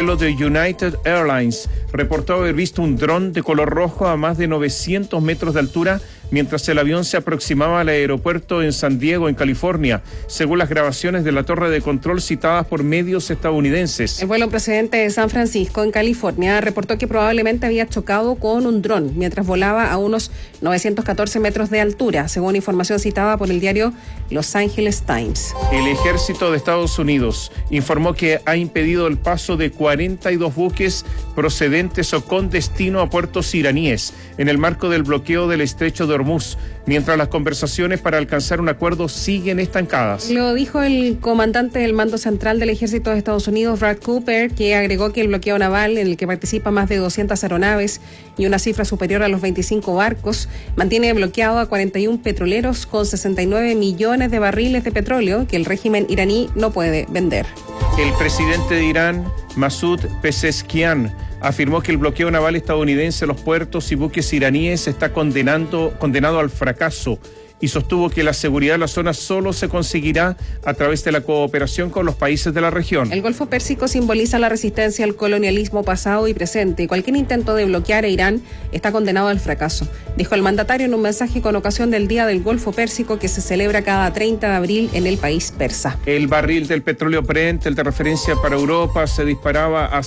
vuelo de United Airlines reportó haber visto un dron de color rojo a más de 900 metros de altura mientras el avión se aproximaba al aeropuerto en San Diego, en California, según las grabaciones de la torre de control citadas por medios estadounidenses. El vuelo procedente de San Francisco, en California, reportó que probablemente había chocado con un dron mientras volaba a unos 914 metros de altura, según información citada por el diario Los Angeles Times. El ejército de Estados Unidos informó que ha impedido el paso de 42 buques procedentes o con destino a puertos iraníes en el marco del bloqueo del estrecho de Hormuz, mientras las conversaciones para alcanzar un acuerdo siguen estancadas. Lo dijo el comandante del Mando Central del Ejército de Estados Unidos, Brad Cooper, que agregó que el bloqueo naval, en el que participan más de 200 aeronaves y una cifra superior a los 25 barcos, mantiene bloqueado a 41 petroleros con 69 millones de barriles de petróleo que el régimen iraní no puede vender. El presidente de Irán, Masoud Pezeshkian, afirmó que el bloqueo naval estadounidense a los puertos y buques iraníes está condenado al fracaso y sostuvo que la seguridad de la zona solo se conseguirá a través de la cooperación con los países de la región. El Golfo Pérsico simboliza la resistencia al colonialismo pasado y presente, y cualquier intento de bloquear a Irán está condenado al fracaso, dijo el mandatario en un mensaje con ocasión del Día del Golfo Pérsico, que se celebra cada 30 de abril en el país persa. El barril del petróleo Brent, el de referencia para Europa, se disparaba a un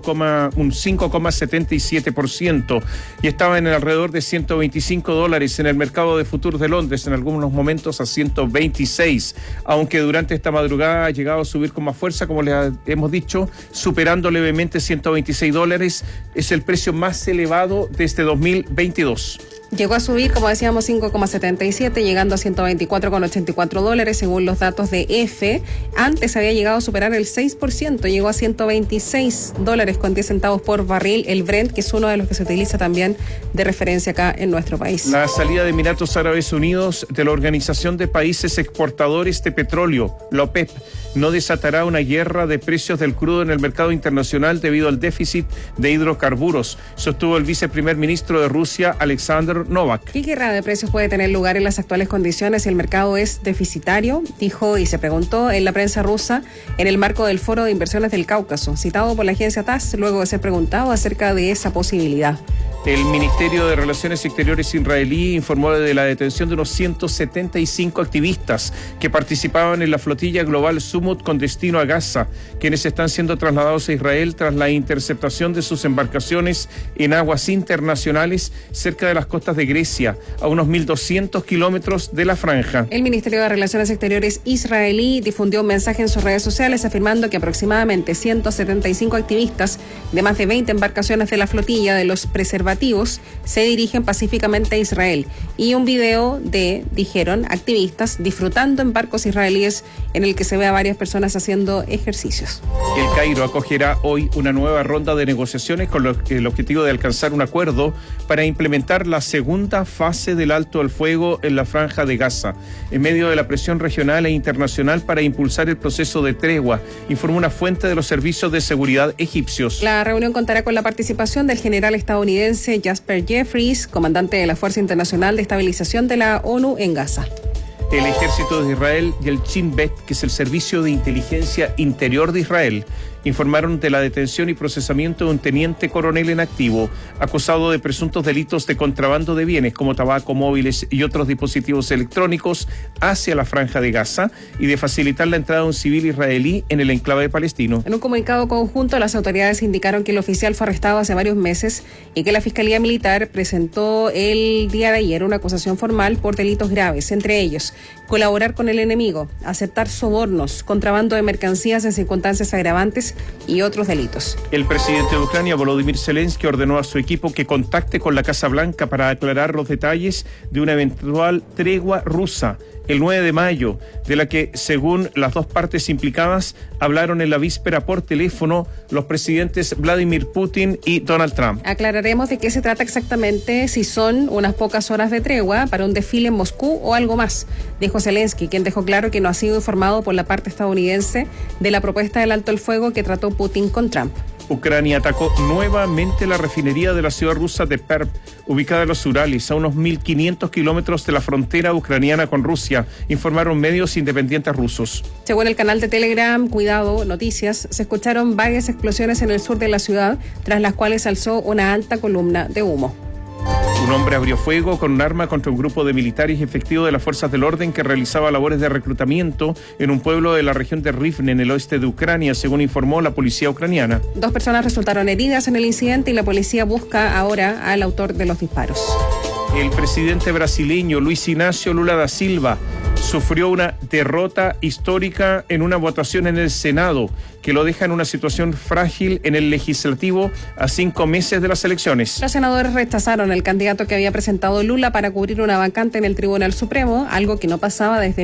5,77% y estaba en el alrededor de $125 en el mercado de futuros de Londres, en algunos momentos a 126, aunque durante esta madrugada ha llegado a subir con más fuerza, como les hemos dicho, superando levemente $126. Es el precio más elevado desde 2022. Llegó a subir, como decíamos, 5,77, llegando a $124,84, según los datos de EFE. Antes había llegado a superar el 6%, llegó a $126,10 por barril el Brent, que es uno de los que se utiliza también de referencia acá en nuestro país. La salida de Emiratos Árabes Unidos de la Organización de Países Exportadores de Petróleo, la OPEP, no desatará una guerra de precios del crudo en el mercado internacional debido al déficit de hidrocarburos, sostuvo el viceprimer ministro de Rusia, Alexander Novak. ¿Qué guerra de precios puede tener lugar en las actuales condiciones si el mercado es deficitario? Dijo y se preguntó en la prensa rusa en el marco del Foro de Inversiones del Cáucaso, citado por la agencia TASS, luego de ser preguntado acerca de esa posibilidad. El Ministerio de Relaciones Exteriores israelí informó de la detención de unos 175 activistas que participaban en la flotilla global Sumut con destino a Gaza, quienes están siendo trasladados a Israel tras la interceptación de sus embarcaciones en aguas internacionales cerca de las costas de Grecia, a unos 1.200 kilómetros de la franja. El Ministerio de Relaciones Exteriores israelí difundió un mensaje en sus redes sociales afirmando que aproximadamente 175 activistas de más de 20 embarcaciones de la flotilla de los preservativos se dirigen pacíficamente a Israel, y un video de, dijeron, activistas disfrutando en barcos israelíes en el que se ve a varias personas haciendo ejercicios. El Cairo acogerá hoy una nueva ronda de negociaciones con el objetivo de alcanzar un acuerdo para implementar la segunda fase del alto al fuego en la franja de Gaza, en medio de la presión regional e internacional para impulsar el proceso de tregua, informó una fuente de los servicios de seguridad egipcios. La reunión contará con la participación del general estadounidense Jasper Jeffries, comandante de la Fuerza Internacional de Estabilización de la ONU en Gaza. El ejército de Israel y el Shin Bet, que es el servicio de inteligencia interior de Israel, informaron de la detención y procesamiento de un teniente coronel en activo, acusado de presuntos delitos de contrabando de bienes como tabaco, móviles y otros dispositivos electrónicos hacia la franja de Gaza y de facilitar la entrada de un civil israelí en el enclave palestino. En un comunicado conjunto, las autoridades indicaron que el oficial fue arrestado hace varios meses y que la Fiscalía Militar presentó el día de ayer una acusación formal por delitos graves, entre ellos colaborar con el enemigo, aceptar sobornos, contrabando de mercancías en circunstancias agravantes y otros delitos. El presidente de Ucrania, Volodymyr Zelensky, ordenó a su equipo que contacte con la Casa Blanca para aclarar los detalles de una eventual tregua rusa el 9 de mayo, de la que, según las dos partes implicadas, hablaron en la víspera por teléfono los presidentes Vladimir Putin y Donald Trump. Aclararemos de qué se trata exactamente, si son unas pocas horas de tregua para un desfile en Moscú o algo más, dijo Zelensky, quien dejó claro que no ha sido informado por la parte estadounidense de la propuesta del alto el fuego que trató Putin con Trump. Ucrania atacó nuevamente la refinería de la ciudad rusa de Perm, ubicada en los Urales, a unos 1.500 kilómetros de la frontera ucraniana con Rusia, informaron medios independientes rusos. Según el canal de Telegram Cuidado Noticias, se escucharon varias explosiones en el sur de la ciudad, tras las cuales alzó una alta columna de humo. Un hombre abrió fuego con un arma contra un grupo de militares efectivos de las fuerzas del orden que realizaba labores de reclutamiento en un pueblo de la región de Rivne, en el oeste de Ucrania, según informó la policía ucraniana. 2 personas resultaron heridas en el incidente y la policía busca ahora al autor de los disparos. El presidente brasileño Luis Inácio Lula da Silva sufrió una derrota histórica en una votación en el Senado que lo deja en una situación frágil en el legislativo a 5 meses de las elecciones. Los senadores rechazaron el candidato que había presentado Lula para cubrir una vacante en el Tribunal Supremo, algo que no pasaba desde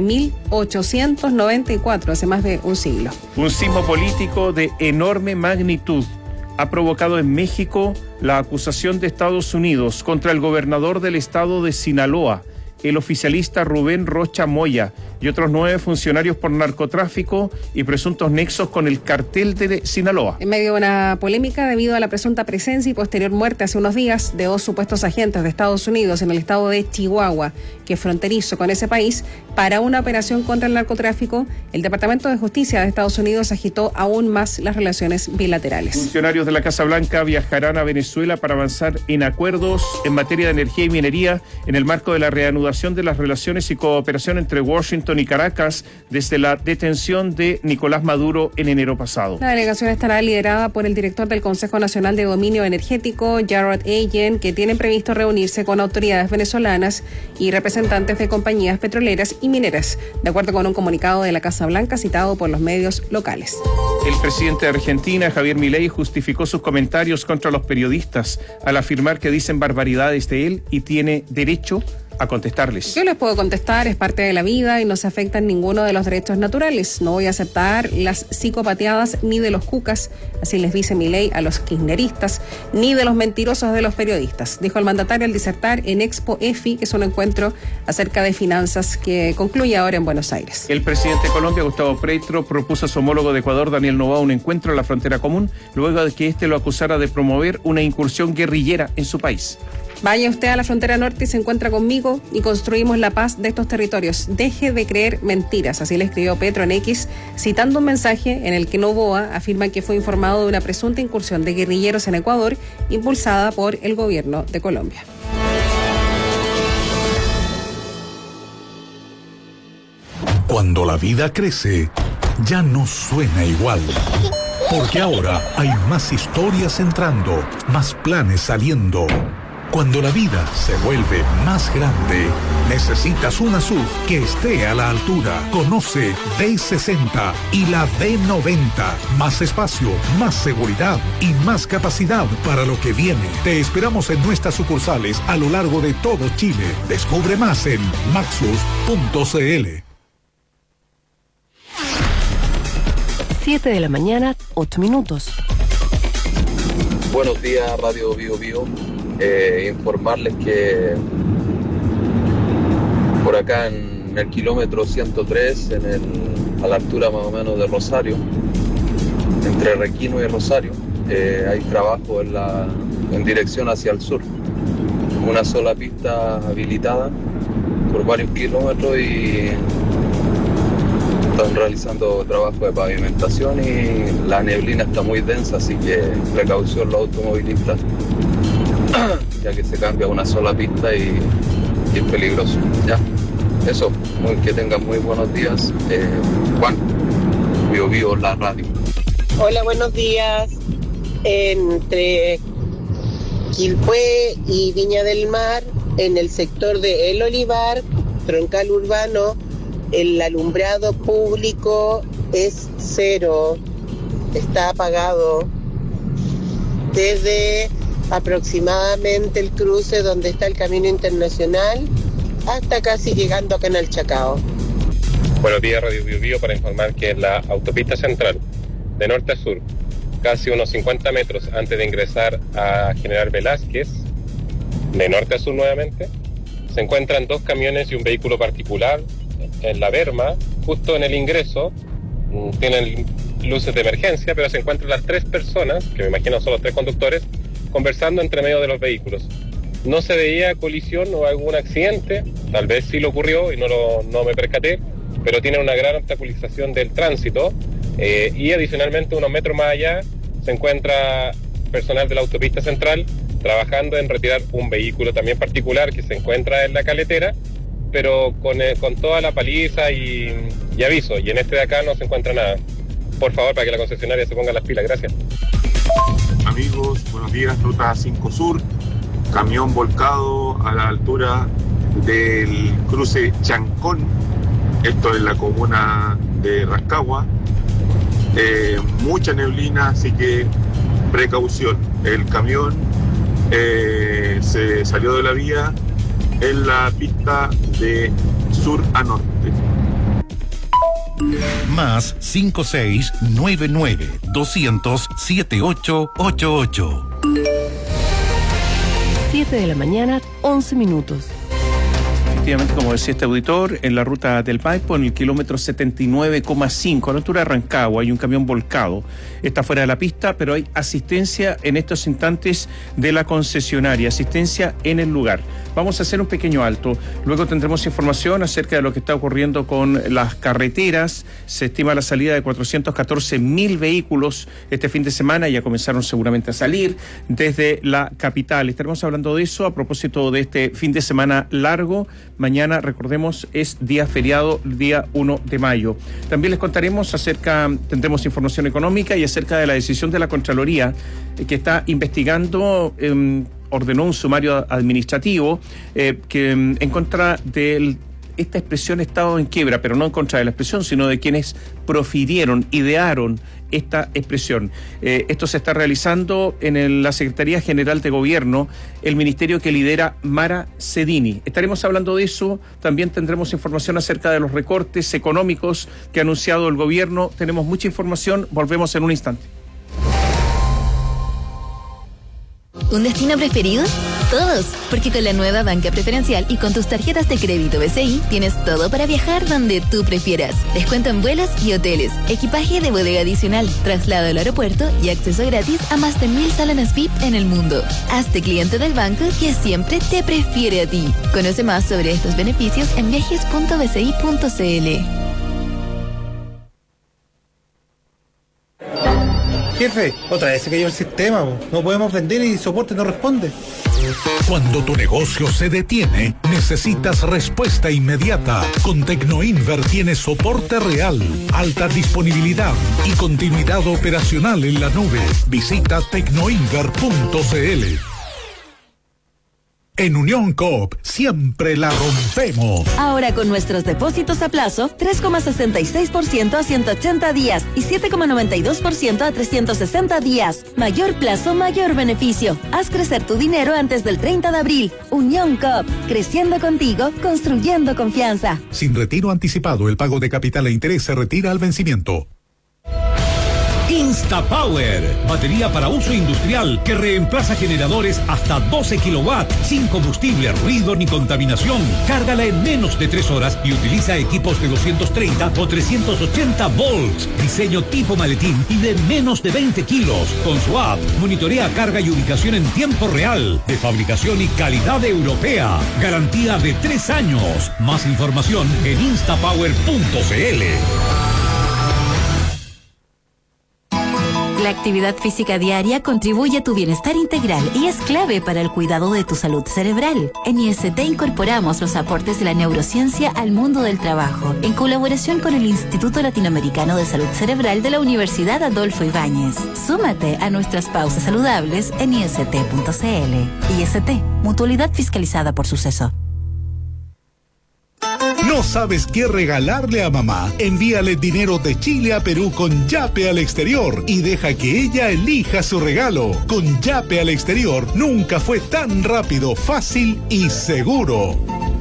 1894, hace más de un siglo. Un sismo político de enorme magnitud ha provocado en México la acusación de Estados Unidos contra el gobernador del estado de Sinaloa, el oficialista Rubén Rocha Moya, y otros 9 funcionarios por narcotráfico y presuntos nexos con el cartel de Sinaloa. En medio de una polémica debido a la presunta presencia y posterior muerte hace unos días de 2 supuestos agentes de Estados Unidos en el estado de Chihuahua, que es fronterizo con ese país, para una operación contra el narcotráfico, el Departamento de Justicia de Estados Unidos agitó aún más las relaciones bilaterales. Funcionarios de la Casa Blanca viajarán a Venezuela para avanzar en acuerdos en materia de energía y minería en el marco de la reanudación de las relaciones y cooperación entre Washington y Caracas desde la detención de Nicolás Maduro en enero pasado. La delegación estará liderada por el director del Consejo Nacional de Dominio Energético, Jared Allen, que tienen previsto reunirse con autoridades venezolanas y representantes de compañías petroleras y mineras, de acuerdo con un comunicado de la Casa Blanca citado por los medios locales. El presidente de Argentina, Javier Milei, justificó sus comentarios contra los periodistas al afirmar que dicen barbaridades de él y tiene derecho a contestarles. Yo les puedo contestar, es parte de la vida y no se afecta en ninguno de los derechos naturales. No voy a aceptar las psicopateadas ni de los cucas, así les dice Milei a los kirchneristas, ni de los mentirosos de los periodistas, dijo el mandatario al disertar en Expo EFI, que es un encuentro acerca de finanzas que concluye ahora en Buenos Aires. El presidente de Colombia, Gustavo Petro, propuso a su homólogo de Ecuador, Daniel Noboa, un encuentro en la frontera común, luego de que éste lo acusara de promover una incursión guerrillera en su país. Vaya usted a la frontera norte y se encuentra conmigo y construimos la paz de estos territorios. Deje de creer mentiras, así le escribió Petro en X, citando un mensaje en el que Noboa afirma que fue informado de una presunta incursión de guerrilleros en Ecuador impulsada por el gobierno de Colombia. Cuando la vida crece, ya no suena igual. Porque ahora hay más historias entrando, más planes saliendo. Cuando la vida se vuelve más grande, necesitas una SUV que esté a la altura. Conoce D60 y la D90. Más espacio, más seguridad y más capacidad para lo que viene. Te esperamos en nuestras sucursales a lo largo de todo Chile. Descubre más en maxus.cl. 7 de la mañana, 8 minutos. Buenos días, Radio Bio Bio. Informarles que por acá en el kilómetro 103, a la altura más o menos de Rosario, entre Requino y Rosario, hay trabajo en dirección hacia el sur. Una sola pista habilitada por varios kilómetros y están realizando trabajo de pavimentación y la neblina está muy densa, así que precaución los automovilistas, ya que se cambia una sola pista y es peligroso. Ya, eso, que tengan muy buenos días. Juan, Bio Bio, la radio. Hola, buenos días. Entre Quilpué y Viña del Mar, en el sector de El Olivar, troncal urbano, el alumbrado público es 0, está apagado desde aproximadamente el cruce donde está el camino internacional hasta casi llegando a Canal Chacao. Buenos días, Radio Bio Bio, para informar que en la autopista central de norte a sur, casi unos 50 metros antes de ingresar a General Velázquez, de norte a sur nuevamente, se encuentran 2 camiones y un vehículo particular en la berma, justo en el ingreso. Tienen luces de emergencia, pero se encuentran las 3 personas, que me imagino son los 3 conductores, conversando entre medio de los vehículos. No se veía colisión o algún accidente, tal vez sí lo ocurrió y no me percaté, pero tiene una gran obstaculización del tránsito y adicionalmente unos metros más allá se encuentra personal de la autopista central trabajando en retirar un vehículo también particular que se encuentra en la caletera, pero con toda la paliza y aviso, y en este de acá no se encuentra nada. Por favor, para que la concesionaria se ponga las pilas, gracias. Amigos, buenos días, Ruta 5 Sur, camión volcado a la altura del cruce Chancón, esto en la comuna de Rancagua, mucha neblina, así que precaución. El camión se salió de la vía en la pista de sur a norte. Más 5699-200-7888. 7 de la mañana, 11 minutos. Efectivamente, como decía este auditor, en la ruta del Maipo, en el kilómetro 79,5, a la altura de Rancagua, hay un camión volcado. Está fuera de la pista, pero hay asistencia en estos instantes de la concesionaria, asistencia en el lugar. Vamos a hacer un pequeño alto. Luego tendremos información acerca de lo que está ocurriendo con las carreteras. Se estima la salida de 414.000 vehículos este fin de semana. Ya comenzaron seguramente a salir desde la capital. Estaremos hablando de eso a propósito de este fin de semana largo. Mañana, recordemos, es día feriado, día 1 de mayo. También les contaremos tendremos información económica y acerca de la decisión de la Contraloría que está investigando, ordenó un sumario administrativo que en contra de esta expresión estado en quiebra, pero no en contra de la expresión, sino de quienes profirieron, idearon esta expresión. Esto se está realizando en la Secretaría General de Gobierno, el ministerio que lidera Mara Cedini. Estaremos hablando de eso, también tendremos información acerca de los recortes económicos que ha anunciado el gobierno. Tenemos mucha información, volvemos en un instante. ¿Un destino preferido? Todos, porque con la nueva banca preferencial y con tus tarjetas de crédito BCI tienes todo para viajar donde tú prefieras. Descuento en vuelos y hoteles, equipaje de bodega adicional, traslado al aeropuerto y acceso gratis a más de 1000 salones VIP en el mundo. Hazte cliente del banco que siempre te prefiere a ti. Conoce más sobre estos beneficios en viajes.bci.cl. Jefe, otra vez se cayó el sistema. No podemos vender y soporte no responde. Cuando tu negocio se detiene, necesitas respuesta inmediata. Con Tecnoinver tienes soporte real, alta disponibilidad y continuidad operacional en la nube. Visita tecnoinver.cl. En Unión Coop siempre la rompemos. Ahora con nuestros depósitos a plazo, 3,66% a 180 días y 7,92% a 360 días. Mayor plazo, mayor beneficio. Haz crecer tu dinero antes del 30 de abril. Unión Coop, creciendo contigo, construyendo confianza. Sin retiro anticipado, el pago de capital e interés se retira al vencimiento. InstaPower, batería para uso industrial que reemplaza generadores hasta 12 kilowatts, sin combustible, ruido ni contaminación. Cárgala en menos de 3 horas y utiliza equipos de 230 o 380 volts. Diseño tipo maletín y de menos de 20 kilos. Con su app, monitorea carga y ubicación en tiempo real. De fabricación y calidad europea. Garantía de 3 años. Más información en instapower.cl. La actividad física diaria contribuye a tu bienestar integral y es clave para el cuidado de tu salud cerebral. En IST incorporamos los aportes de la neurociencia al mundo del trabajo, en colaboración con el Instituto Latinoamericano de Salud Cerebral de la Universidad Adolfo Ibáñez. Súmate a nuestras pausas saludables en ist.cl. IST, mutualidad fiscalizada por Suceso. ¿No sabes qué regalarle a mamá? Envíale dinero de Chile a Perú con Yape al exterior y deja que ella elija su regalo. Con Yape al exterior nunca fue tan rápido, fácil y seguro.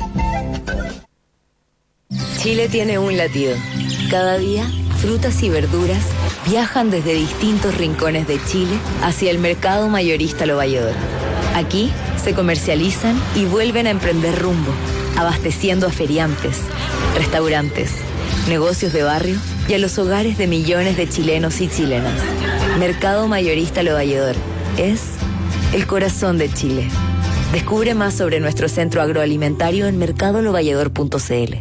Chile tiene un latido. Cada día, frutas y verduras viajan desde distintos rincones de Chile hacia el mercado mayorista Lo Valledor. Aquí se comercializan y vuelven a emprender rumbo, abasteciendo a feriantes, restaurantes, negocios de barrio y a los hogares de millones de chilenos y chilenas. Mercado Mayorista Lo Valledor es el corazón de Chile. Descubre más sobre nuestro centro agroalimentario en mercadolovalledor.cl.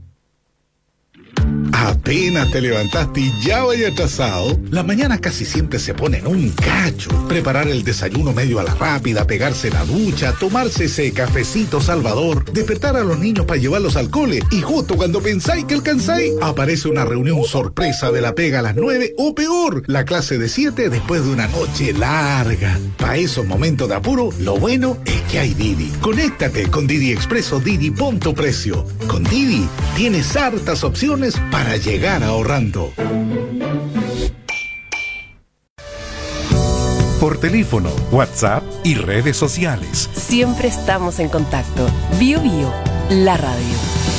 Apenas te levantaste y ya vaya atrasado. Las mañanas casi siempre se ponen un cacho. Preparar el desayuno medio a la rápida, pegarse la ducha, tomarse ese cafecito salvador, despertar a los niños para llevarlos al cole y justo cuando pensáis que alcanzáis, aparece una reunión sorpresa de la pega a las 9 o peor, la clase de 7 después de una noche larga. Para esos momentos de apuro, lo bueno es que hay Didi. Conéctate con Didi Expreso Didi Punto Precio. Con Didi tienes hartas opciones para llegar ahorrando. Por teléfono, WhatsApp y redes sociales. Siempre estamos en contacto. Bio Bio, la radio.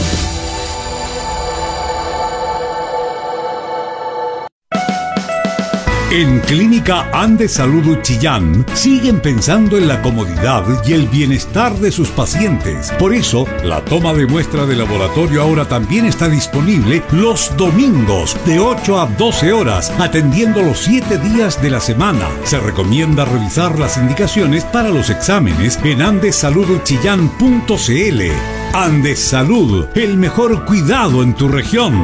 En Clínica Andes Salud Chillán siguen pensando en la comodidad y el bienestar de sus pacientes. Por eso, la toma de muestra de laboratorio ahora también está disponible los domingos de 8 a 12 horas, atendiendo los 7 días de la semana. Se recomienda revisar las indicaciones para los exámenes en andesaludchillán.cl. Andes Salud, el mejor cuidado en tu región.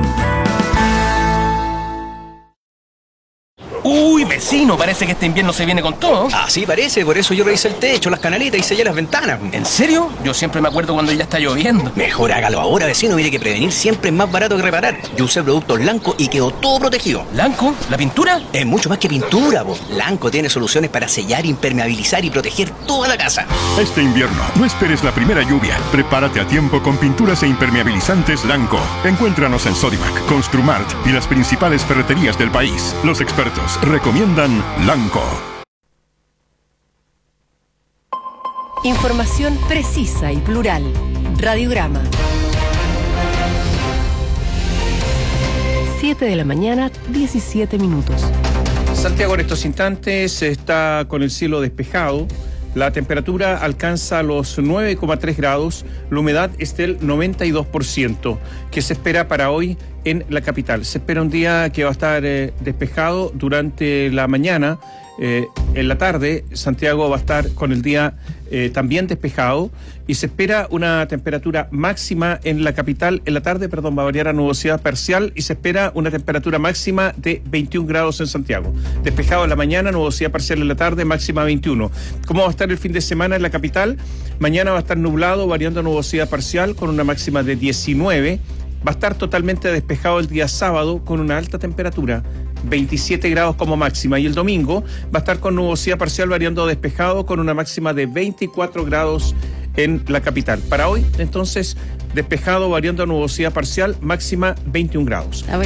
Uy, vecino, parece que este invierno se viene con todo. Así parece, por eso yo revisé el techo, las canaletas y sellé las ventanas. ¿En serio? Yo siempre me acuerdo cuando ya está lloviendo. Mejor hágalo ahora, vecino, mire que prevenir siempre es más barato que reparar. Yo usé productos Lanco y quedó todo protegido. ¿Lanco? ¿La pintura? Es mucho más que pintura, po. Lanco tiene soluciones para sellar, impermeabilizar y proteger toda la casa. Este invierno, no esperes la primera lluvia. Prepárate a tiempo con pinturas e impermeabilizantes Lanco. Encuéntranos en Sodimac, Construmart y las principales ferreterías del país. Los expertos recomiendan Lanco. Información precisa y plural. Radiograma. 7 de la mañana, 17 minutos. Santiago en estos instantes está con el cielo despejado. La temperatura alcanza los 9,3 grados, la humedad es del 92%, que se espera para hoy en la capital. Se espera un día que va a estar despejado durante la mañana. En la tarde, Santiago va a estar con el día también despejado y se espera una temperatura máxima en la capital. En la tarde, va a variar a nubosidad parcial y se espera una temperatura máxima de 21 grados en Santiago. Despejado en la mañana, nubosidad parcial en la tarde, máxima 21. ¿Cómo va a estar el fin de semana en la capital? Mañana va a estar nublado, variando a nubosidad parcial con una máxima de 19. Va a estar totalmente despejado el día sábado con una alta temperatura, 27 grados como máxima. Y el domingo va a estar con nubosidad parcial variando despejado con una máxima de 24 grados en la capital. Para hoy, entonces, despejado variando nubosidad parcial, máxima 21 grados. A ver,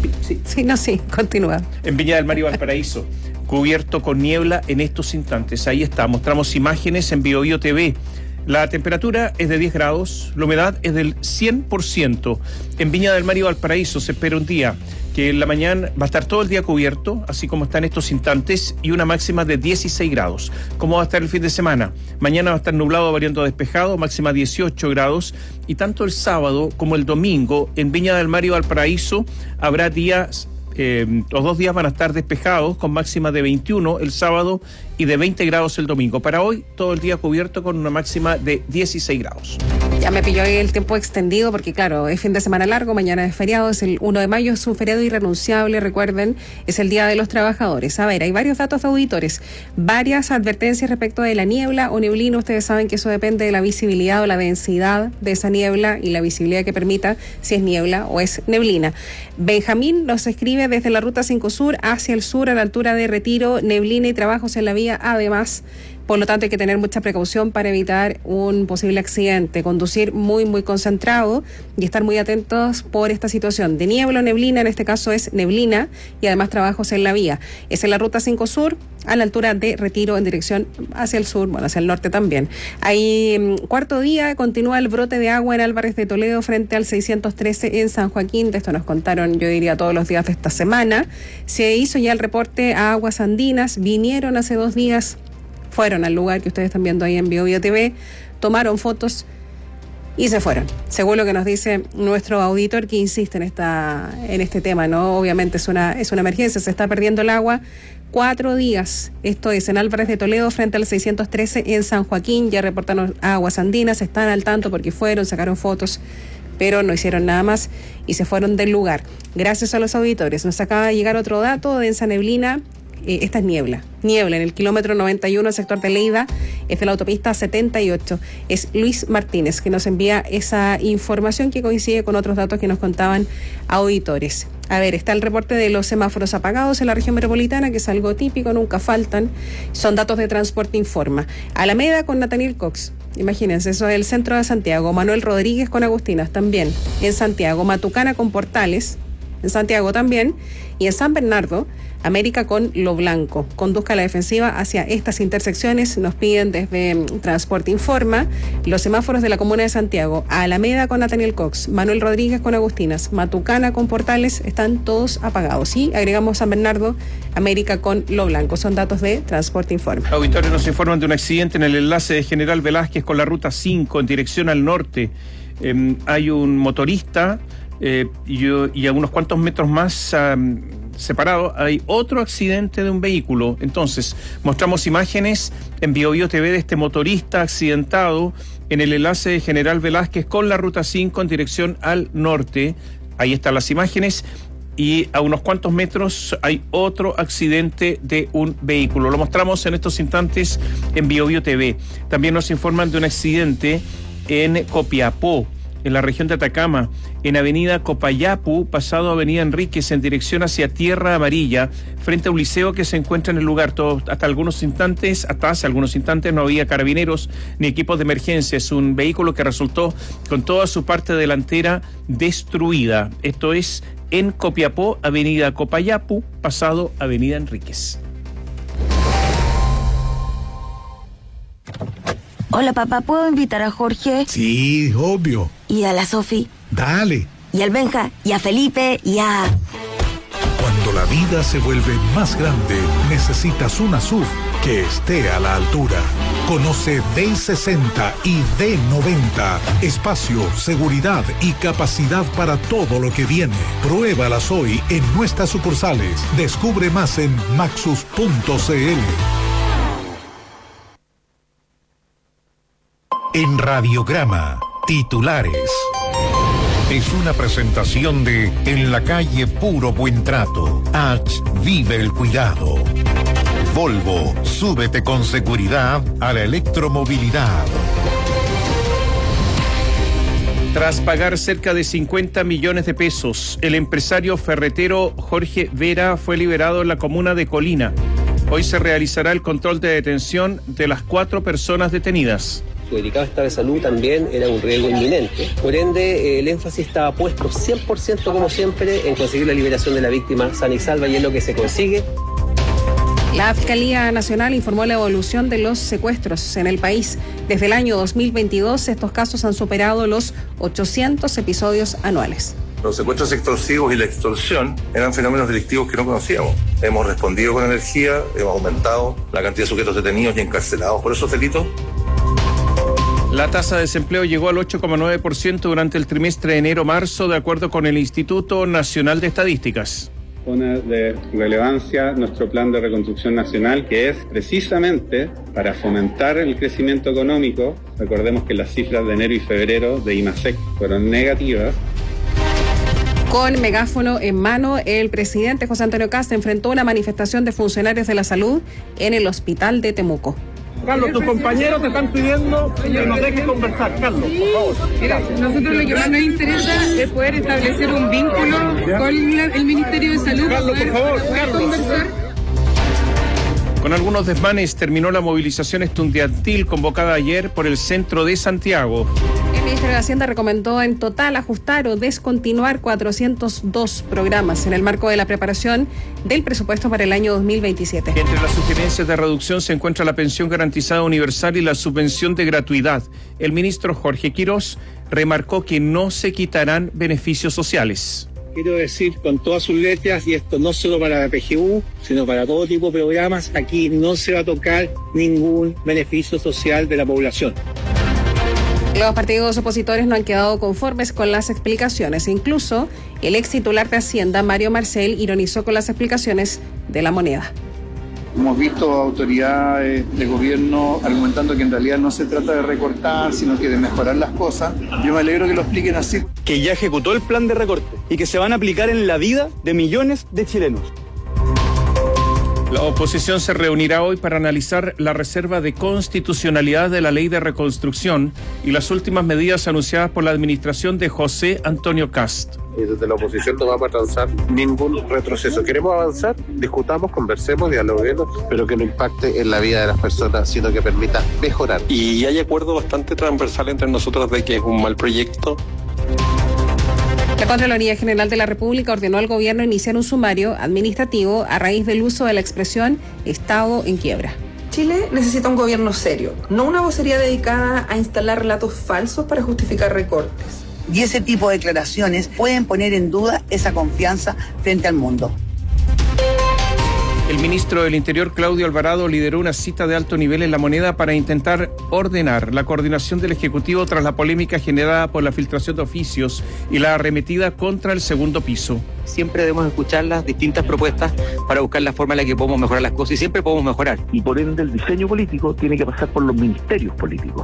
continúa. En Viña del Mar y Valparaíso, cubierto con niebla en estos instantes. Ahí está, mostramos imágenes en Bio Bio TV. La temperatura es de 10 grados, la humedad es del 100%. En Viña del Mar y Valparaíso se espera un día que en la mañana va a estar todo el día cubierto, así como está en estos instantes, y una máxima de 16 grados. ¿Cómo va a estar el fin de semana? Mañana va a estar nublado, variando despejado, máxima 18 grados, y tanto el sábado como el domingo en Viña del Mar y Valparaíso habrá días. Los 2 días van a estar despejados con máxima de 21 el sábado y de 20 grados el domingo. Para hoy, todo el día cubierto con una máxima de 16 grados. Ya me pilló ahí el tiempo extendido porque, claro, es fin de semana largo, mañana es feriado, es el 1 de mayo, es un feriado irrenunciable, recuerden, es el Día de los Trabajadores. A ver, hay varios datos de auditores, varias advertencias respecto de la niebla o neblina. Ustedes saben que eso depende de la visibilidad o la densidad de esa niebla y la visibilidad que permita si es niebla o es neblina. Benjamín nos escribe desde la Ruta 5 Sur hacia el sur a la altura de Retiro, neblina y trabajos en la vía. Además, por lo tanto, hay que tener mucha precaución para evitar un posible accidente. Conducir muy, muy concentrado y estar muy atentos por esta situación de niebla o neblina. En este caso es neblina y además trabajos en la vía. Es en la Ruta 5 Sur, a la altura de Retiro, en dirección hacia el sur, hacia el norte también. Ahí, cuarto día, continúa el brote de agua en Álvarez de Toledo frente al 613 en San Joaquín. De esto nos contaron, yo diría, todos los días de esta semana. Se hizo ya el reporte a Aguas Andinas. Vinieron hace 2 días. Fueron al lugar que ustedes están viendo ahí en Bio Bio TV, tomaron fotos Y se fueron. Según lo que nos dice nuestro auditor, que insiste en este tema, ¿no? Obviamente es una emergencia, se está perdiendo el agua. 4 días, esto es en Álvarez de Toledo frente al 613 en San Joaquín. Ya reportaron Aguas Andinas, están al tanto porque fueron, sacaron fotos, pero no hicieron nada más y se fueron del lugar. Gracias a los auditores. Nos acaba de llegar otro dato, densa neblina. Esta es niebla en el kilómetro 91, sector de Leida, es de la autopista 78. Es Luis Martínez que nos envía esa información que coincide con otros datos que nos contaban auditores. A ver, está el reporte de los semáforos apagados en la región metropolitana, que es algo típico, nunca faltan. Son datos de Transporte Informa. Alameda con Nathaniel Cox. Imagínense, eso es el centro de Santiago. Manuel Rodríguez con Agustinas también en Santiago. Matucana con Portales en Santiago también. Y en San Bernardo, América con Lo Blanco. Conduzca la defensiva hacia estas intersecciones. Nos piden desde Transporte Informa los semáforos de la comuna de Santiago. Alameda con Nathaniel Cox, Manuel Rodríguez con Agustinas, Matucana con Portales, están todos apagados. Y agregamos San Bernardo, América con Lo Blanco. Son datos de Transporte Informa. Auditores nos informan de un accidente en el enlace de General Velázquez con la ruta 5 en dirección al norte. Hay un motorista y a unos cuantos metros más separado hay otro accidente de un vehículo. Entonces, mostramos imágenes en BioBio TV de este motorista accidentado en el enlace de General Velázquez con la ruta 5 en dirección al norte. Ahí están las imágenes. Y a unos cuantos metros hay otro accidente de un vehículo. Lo mostramos en estos instantes en BioBio TV. También nos informan de un accidente en Copiapó, en la región de Atacama, en avenida Copayapu, pasado avenida Enríquez, en dirección hacia Tierra Amarilla, frente a un liceo que se encuentra en el lugar. Hasta hace algunos instantes no había carabineros ni equipos de emergencia. Es un vehículo que resultó con toda su parte delantera destruida. Esto es en Copiapó, avenida Copayapu, pasado avenida Enríquez. Hola, papá, ¿puedo invitar a Jorge? Sí, obvio. ¿Y a la Sofi? Dale. ¿Y al Benja? ¿Y a Felipe? ¿Y a...? Cuando la vida se vuelve más grande, necesitas una SUV que esté a la altura. Conoce D60 y D90. Espacio, seguridad y capacidad para todo lo que viene. Pruébalas hoy en nuestras sucursales. Descubre más en maxus.cl. En Radiograma, titulares. Es una presentación de En la calle Puro Buen Trato. H. Vive el cuidado. Volvo, súbete con seguridad a la electromovilidad. Tras pagar cerca de 50 millones de pesos, el empresario ferretero Jorge Vera fue liberado en la comuna de Colina. Hoy se realizará el control de detención de las 4 personas detenidas. Su delicado estado de salud también era un riesgo inminente. Por ende, el énfasis estaba puesto 100%, como siempre, en conseguir la liberación de la víctima sana y salva, y es lo que se consigue. La Fiscalía Nacional informó la evolución de los secuestros en el país. Desde el año 2022, estos casos han superado los 800 episodios anuales. Los secuestros extorsivos y la extorsión eran fenómenos delictivos que no conocíamos. Hemos respondido con energía, hemos aumentado la cantidad de sujetos detenidos y encarcelados por esos delitos. La tasa de desempleo llegó al 8,9% durante el trimestre de enero-marzo, de acuerdo con el Instituto Nacional de Estadísticas. Pone de relevancia nuestro plan de reconstrucción nacional, que es precisamente para fomentar el crecimiento económico. Recordemos que las cifras de enero y febrero de IMASEC fueron negativas. Con megáfono en mano, el presidente José Antonio Kast enfrentó una manifestación de funcionarios de la salud en el hospital de Temuco. Carlos, tus compañeros te están pidiendo que nos dejes conversar. Carlos, por favor. Gracias. Nosotros lo que más nos interesa es poder establecer un vínculo con el Ministerio de Salud. Carlos, por favor, Carlos. Conversar. Con algunos desmanes terminó la movilización estudiantil convocada ayer por el centro de Santiago. El Ministerio de Hacienda recomendó en total ajustar o descontinuar 402 programas en el marco de la preparación del presupuesto para el año 2027. Entre las sugerencias de reducción se encuentra la pensión garantizada universal y la subvención de gratuidad. El ministro Jorge Quirós remarcó que no se quitarán beneficios sociales. Quiero decir con todas sus letras, y esto no solo para la PGU, sino para todo tipo de programas, aquí no se va a tocar ningún beneficio social de la población. Los partidos opositores no han quedado conformes con las explicaciones. Incluso el ex titular de Hacienda, Mario Marcel, ironizó con las explicaciones de La Moneda. Hemos visto autoridades de gobierno argumentando que en realidad no se trata de recortar, sino que de mejorar las cosas. Yo me alegro que lo expliquen así. Que ya ejecutó el plan de recorte y que se van a aplicar en la vida de millones de chilenos. La oposición se reunirá hoy para analizar la reserva de constitucionalidad de la ley de reconstrucción y las últimas medidas anunciadas por la administración de José Antonio Kast. Y desde la oposición no vamos a transar ningún retroceso. Queremos avanzar, discutamos, conversemos, dialoguemos, pero que no impacte en la vida de las personas, sino que permita mejorar. Y hay acuerdo bastante transversal entre nosotros de que es un mal proyecto. La Contraloría General de la República ordenó al gobierno iniciar un sumario administrativo a raíz del uso de la expresión Estado en quiebra. Chile necesita un gobierno serio, no una vocería dedicada a instalar relatos falsos para justificar recortes. Y ese tipo de declaraciones pueden poner en duda esa confianza frente al mundo. El ministro del Interior, Claudio Alvarado, lideró una cita de alto nivel en La Moneda para intentar ordenar la coordinación del Ejecutivo tras la polémica generada por la filtración de oficios y la arremetida contra el segundo piso. Siempre debemos escuchar las distintas propuestas para buscar la forma en la que podemos mejorar las cosas y siempre podemos mejorar. Y por ende el diseño político tiene que pasar por los ministerios políticos.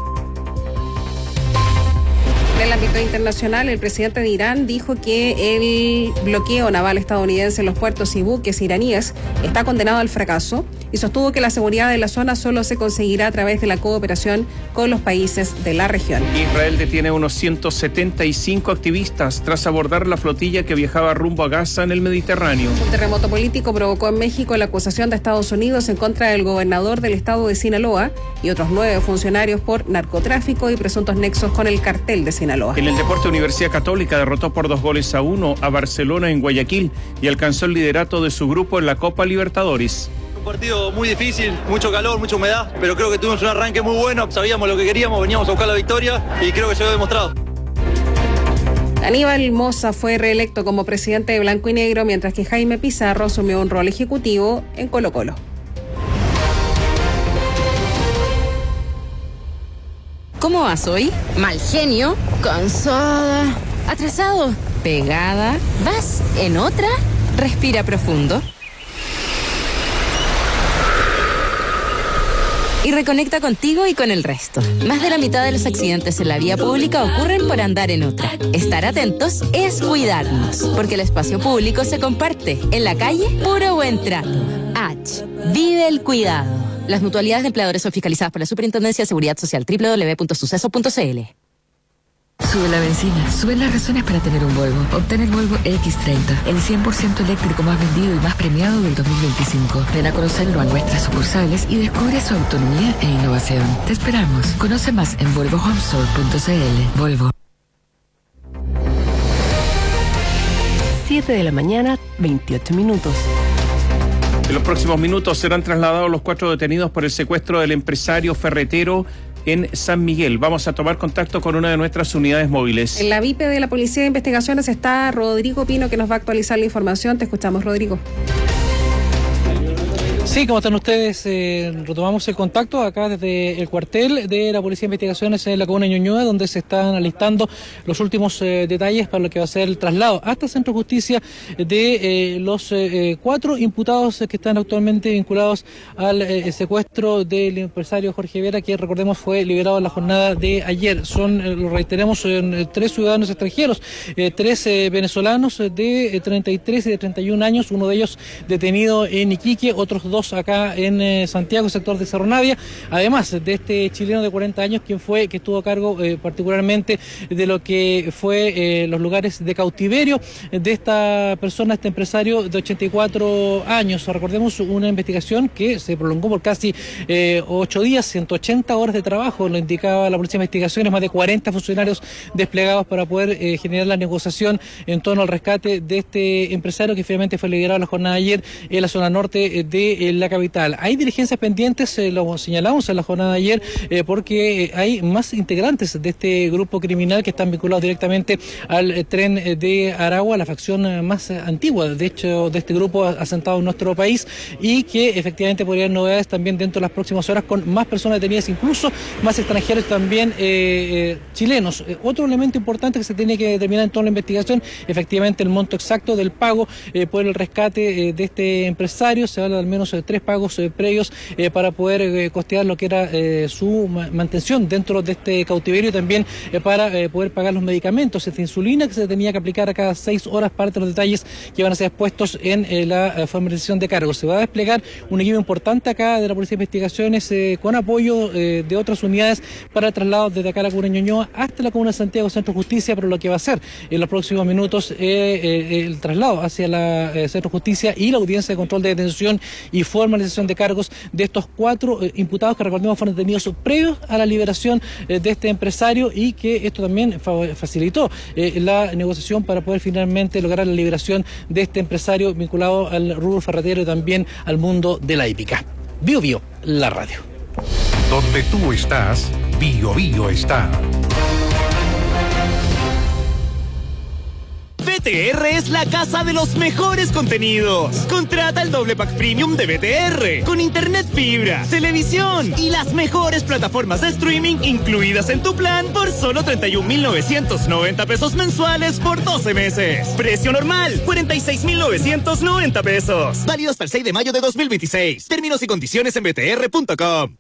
En el ámbito internacional, el presidente de Irán dijo que el bloqueo naval estadounidense en los puertos y buques iraníes está condenado al fracaso y sostuvo que la seguridad de la zona solo se conseguirá a través de la cooperación con los países de la región. Israel detiene a unos 175 activistas tras abordar la flotilla que viajaba rumbo a Gaza en el Mediterráneo. Un terremoto político provocó en México la acusación de Estados Unidos en contra del gobernador del estado de Sinaloa y otros 9 funcionarios por narcotráfico y presuntos nexos con el cartel de Sinaloa. En el deporte, Universidad Católica derrotó por 2-1 a Barcelona en Guayaquil y alcanzó el liderato de su grupo en la Copa Libertadores. Un partido muy difícil, mucho calor, mucha humedad, pero creo que tuvimos un arranque muy bueno, sabíamos lo que queríamos, veníamos a buscar la victoria y creo que se lo he demostrado. Aníbal Mosa fue reelecto como presidente de Blanco y Negro, mientras que Jaime Pizarro asumió un rol ejecutivo en Colo-Colo. ¿Cómo vas hoy? Mal genio, cansada, atrasado, pegada. ¿Vas en otra? Respira profundo. Y reconecta contigo y con el resto. Más de la mitad de los accidentes en la vía pública ocurren por andar en otra. Estar atentos es cuidarnos, porque el espacio público se comparte. En la calle, puro buen trato. H. Vive el cuidado. Las mutualidades de empleadores son fiscalizadas por la Superintendencia de Seguridad Social. www.suceso.cl. Sube la benzina, suben las razones para tener un Volvo. Obtén el Volvo X30, el 100% eléctrico más vendido y más premiado del 2025. Ven a conocerlo a nuestras sucursales y descubre su autonomía e innovación. Te esperamos. Conoce más en volvohomestore.cl. Volvo. 7 de la mañana, 28 minutos. En los próximos minutos serán trasladados los 4 detenidos por el secuestro del empresario ferretero en San Miguel. Vamos a tomar contacto con una de nuestras unidades móviles. En la VIP de la Policía de Investigaciones está Rodrigo Pino, que nos va a actualizar la información. Te escuchamos, Rodrigo. Sí, ¿cómo están ustedes? Retomamos el contacto acá desde el cuartel de la Policía de Investigaciones en la comuna de Ñuñoa, donde se están alistando los últimos detalles para lo que va a ser el traslado hasta el Centro de Justicia de los 4 imputados que están actualmente vinculados al secuestro del empresario Jorge Vera, que recordemos fue liberado en la jornada de ayer. Son, lo reiteremos, 3 ciudadanos extranjeros, 3 venezolanos de 33 y de 31 años, uno de ellos detenido en Iquique, otros 2 acá en Santiago, sector de Cerro Navia, además de este chileno de 40 años, que estuvo a cargo particularmente de lo que fue los lugares de cautiverio de esta persona, este empresario de 84 años. Recordemos una investigación que se prolongó por casi 8 días, 180 horas de trabajo, lo indicaba la Policía de Investigaciones, más de 40 funcionarios desplegados para poder generar la negociación en torno al rescate de este empresario que finalmente fue liberado la jornada de ayer en la zona norte de la capital. Hay diligencias pendientes, lo señalamos en la jornada de ayer, porque hay más integrantes de este grupo criminal que están vinculados directamente al tren de Aragua, la facción más antigua, de hecho, de este grupo asentado en nuestro país, y que efectivamente podría haber novedades también dentro de las próximas horas con más personas detenidas, incluso más extranjeros también chilenos. Otro elemento importante que se tiene que determinar en toda la investigación, efectivamente el monto exacto del pago por el rescate de este empresario. Se habla de al menos 3 pagos previos para poder costear lo que era su mantención dentro de este cautiverio, y también para poder pagar los medicamentos, esta insulina que se tenía que aplicar a cada 6 horas, parte de los detalles que van a ser expuestos en la formalización de cargos. Se va a desplegar un equipo importante acá de la Policía de Investigaciones con apoyo de otras unidades para el traslado desde acá a la comuna de Ñuñoa hasta la comuna de Santiago Centro Justicia, pero lo que va a ser en los próximos minutos el traslado hacia la Centro Justicia y la audiencia de control de detención y formalización de cargos de estos 4 imputados que, recordemos, fueron detenidos previos a la liberación de este empresario, y que esto también facilitó la negociación para poder finalmente lograr la liberación de este empresario vinculado al rubro ferretero y también al mundo de la hípica. Bio Bio, la radio. Donde tú estás, Bio Bio está. BTR es la casa de los mejores contenidos. Contrata el doble pack premium de BTR con internet fibra, televisión y las mejores plataformas de streaming incluidas en tu plan por solo 31,990 pesos mensuales por 12 meses. Precio normal, 46,990 pesos. Válido hasta el 6 de mayo de 2026. Términos y condiciones en btr.com.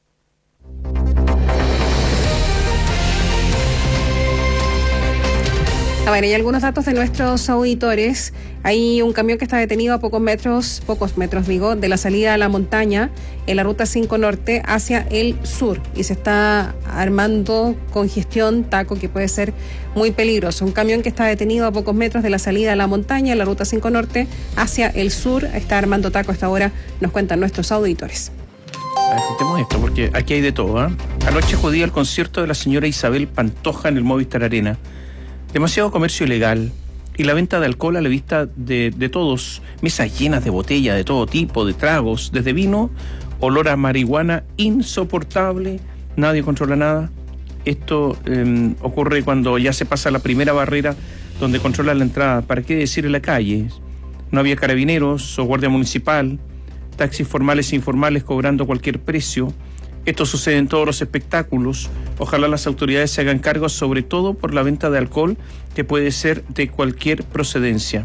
A ver, hay algunos datos de nuestros auditores. Hay un camión que está detenido a pocos metros de la salida a la montaña en la ruta 5 norte hacia el sur, y se está armando congestión, taco que puede ser muy peligroso. Un camión que está detenido a pocos metros de la salida a la montaña en la ruta 5 norte hacia el sur está armando taco a esta hora, nos cuentan nuestros auditores. Escuchemos esto, porque aquí hay de todo, ¿eh? Anoche acudí al concierto de la señora Isabel Pantoja en el Movistar Arena. Demasiado comercio ilegal y la venta de alcohol a la vista de todos, mesas llenas de botella de todo tipo, de tragos, desde vino, olor a marihuana insoportable, nadie controla nada. Esto ocurre cuando ya se pasa la primera barrera donde controla la entrada. ¿Para qué decir en la calle? No había carabineros o guardia municipal, taxis formales e informales cobrando cualquier precio. Esto sucede en todos los espectáculos. Ojalá las autoridades se hagan cargo, sobre todo por la venta de alcohol, que puede ser de cualquier procedencia.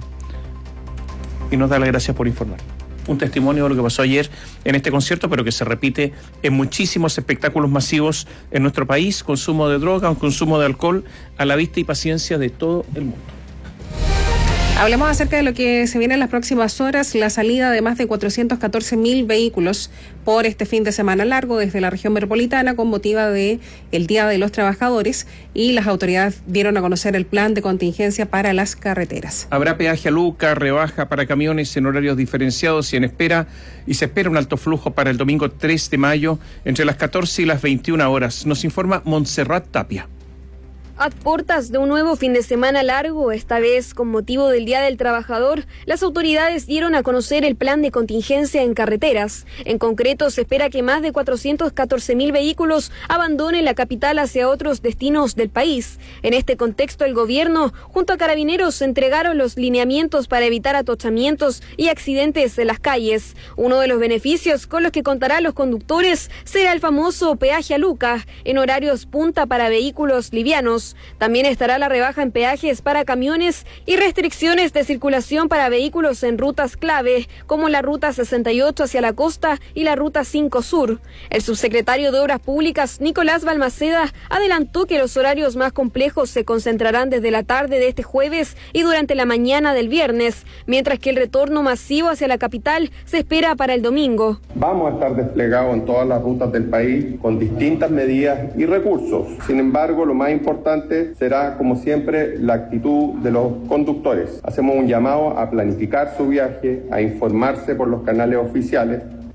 Y nos da las gracias por informar. Un testimonio de lo que pasó ayer en este concierto, pero que se repite en muchísimos espectáculos masivos en nuestro país. Consumo de droga, un consumo de alcohol a la vista y paciencia de todo el mundo. Hablemos acerca de lo que se viene en las próximas horas, la salida de más de 414.000 vehículos por este fin de semana largo desde la región metropolitana con motivo de el Día de los Trabajadores, y las autoridades dieron a conocer el plan de contingencia para las carreteras. Habrá peaje a Luca, rebaja para camiones en horarios diferenciados y se espera un alto flujo para el domingo 3 de mayo entre las 14 y las 21 horas. Nos informa Montserrat Tapia. A puertas de un nuevo fin de semana largo, esta vez con motivo del Día del Trabajador, las autoridades dieron a conocer el plan de contingencia en carreteras. En concreto, se espera que más de 414.000 vehículos abandonen la capital hacia otros destinos del país. En este contexto, el gobierno, junto a Carabineros, entregaron los lineamientos para evitar atochamientos y accidentes en las calles. Uno de los beneficios con los que contarán los conductores será el famoso peaje a Luca, en horarios punta para vehículos livianos. También estará la rebaja en peajes para camiones y restricciones de circulación para vehículos en rutas clave, como la ruta 68 hacia la costa y la ruta 5 sur. El subsecretario de Obras Públicas, Nicolás Balmaceda, adelantó que los horarios más complejos se concentrarán desde la tarde de este jueves y durante la mañana del viernes, mientras que el retorno masivo hacia la capital se espera para el domingo. Vamos a estar desplegados en todas las rutas del país con distintas medidas y recursos. Sin embargo, lo más importante será, como siempre, la actitud de los conductores. Hacemos un llamado a planificar su viaje, a informarse por los canales oficiales.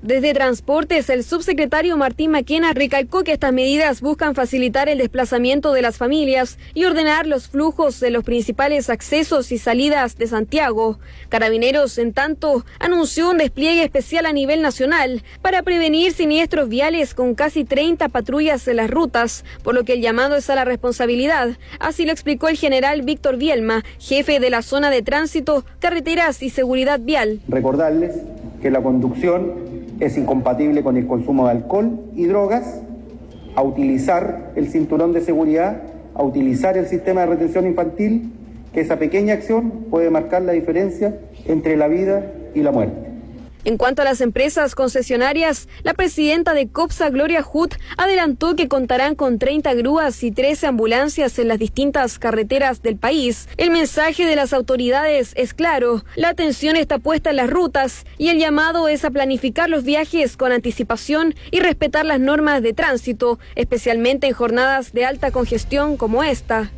Desde Transportes, el subsecretario Martín Maquena recalcó que estas medidas buscan facilitar el desplazamiento de las familias y ordenar los flujos de los principales accesos y salidas de Santiago. Carabineros, en tanto, anunció un despliegue especial a nivel nacional para prevenir siniestros viales con casi 30 patrullas en las rutas, por lo que el llamado es a la responsabilidad. Así lo explicó el general Víctor Bielma, jefe de la zona de tránsito, carreteras y seguridad vial. Recordarles que la conducción es incompatible con el consumo de alcohol y drogas, a utilizar el cinturón de seguridad, a utilizar el sistema de retención infantil, que esa pequeña acción puede marcar la diferencia entre la vida y la muerte. En cuanto a las empresas concesionarias, la presidenta de COPSA, Gloria Huth, adelantó que contarán con 30 grúas y 13 ambulancias en las distintas carreteras del país. El mensaje de las autoridades es claro: la atención está puesta en las rutas y el llamado es a planificar los viajes con anticipación y respetar las normas de tránsito, especialmente en jornadas de alta congestión como esta.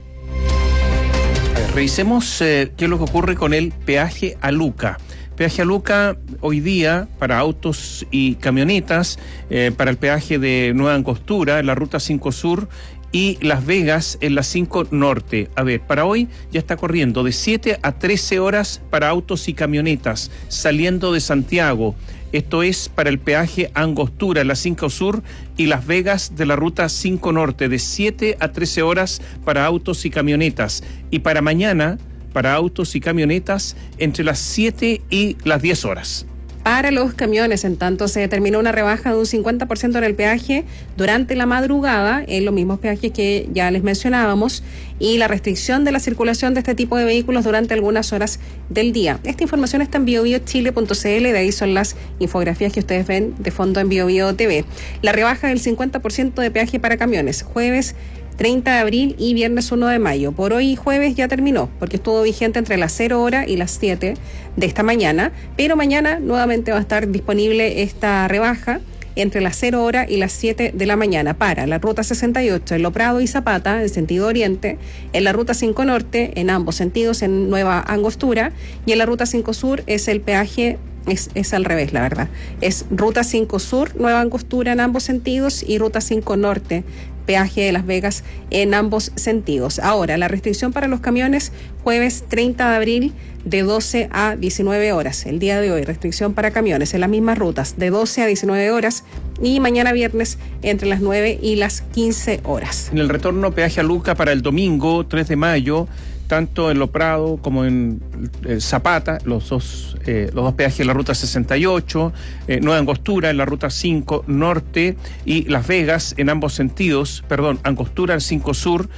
Revisemos qué es lo que ocurre con el peaje a Luca. Peaje a Luca hoy día para autos y camionetas, para el peaje de Nueva Angostura en la ruta 5 Sur y Las Vegas en la 5 Norte. A ver, para hoy ya está corriendo de 7 a 13 horas para autos y camionetas saliendo de Santiago. Esto es para el peaje Angostura en la 5 Sur y Las Vegas de la ruta 5 Norte, de 7 a 13 horas para autos y camionetas. Y para mañana, para autos y camionetas, entre las 7 y las 10 horas. Para los camiones, en tanto, se determinó una rebaja de un 50% en el peaje durante la madrugada, en los mismos peajes que ya les mencionábamos, y la restricción de la circulación de este tipo de vehículos durante algunas horas del día. Esta información está en biobiochile.cl, de ahí son las infografías que ustedes ven de fondo en BioBio TV. La rebaja del 50% de peaje para camiones, jueves 30 de abril y viernes 1 de mayo. Por hoy jueves ya terminó, porque estuvo vigente entre las 0 hora y las 7 de esta mañana, pero mañana nuevamente va a estar disponible esta rebaja entre las 0 hora y las 7 de la mañana para la ruta 68 en Lo Prado y Zapata, en sentido oriente, en la ruta 5 Norte, en ambos sentidos, en Nueva Angostura, y en la ruta 5 Sur es el peaje. Es al revés, la verdad. Es ruta 5 Sur, Nueva Angostura en ambos sentidos, y ruta 5 Norte, peaje de Las Vegas en ambos sentidos. Ahora, la restricción para los camiones, jueves 30 de abril de 12 a 19 horas. El día de hoy, restricción para camiones en las mismas rutas de 12 a 19 horas y mañana viernes entre las 9 y las 15 horas. En el retorno, peaje a Luca para el domingo 3 de mayo, tanto en Lo Prado como en Zapata, los dos peajes de la ruta 68, Nueva Angostura en la ruta 5 Norte y Las Vegas en ambos sentidos, Angostura en 5 Sur,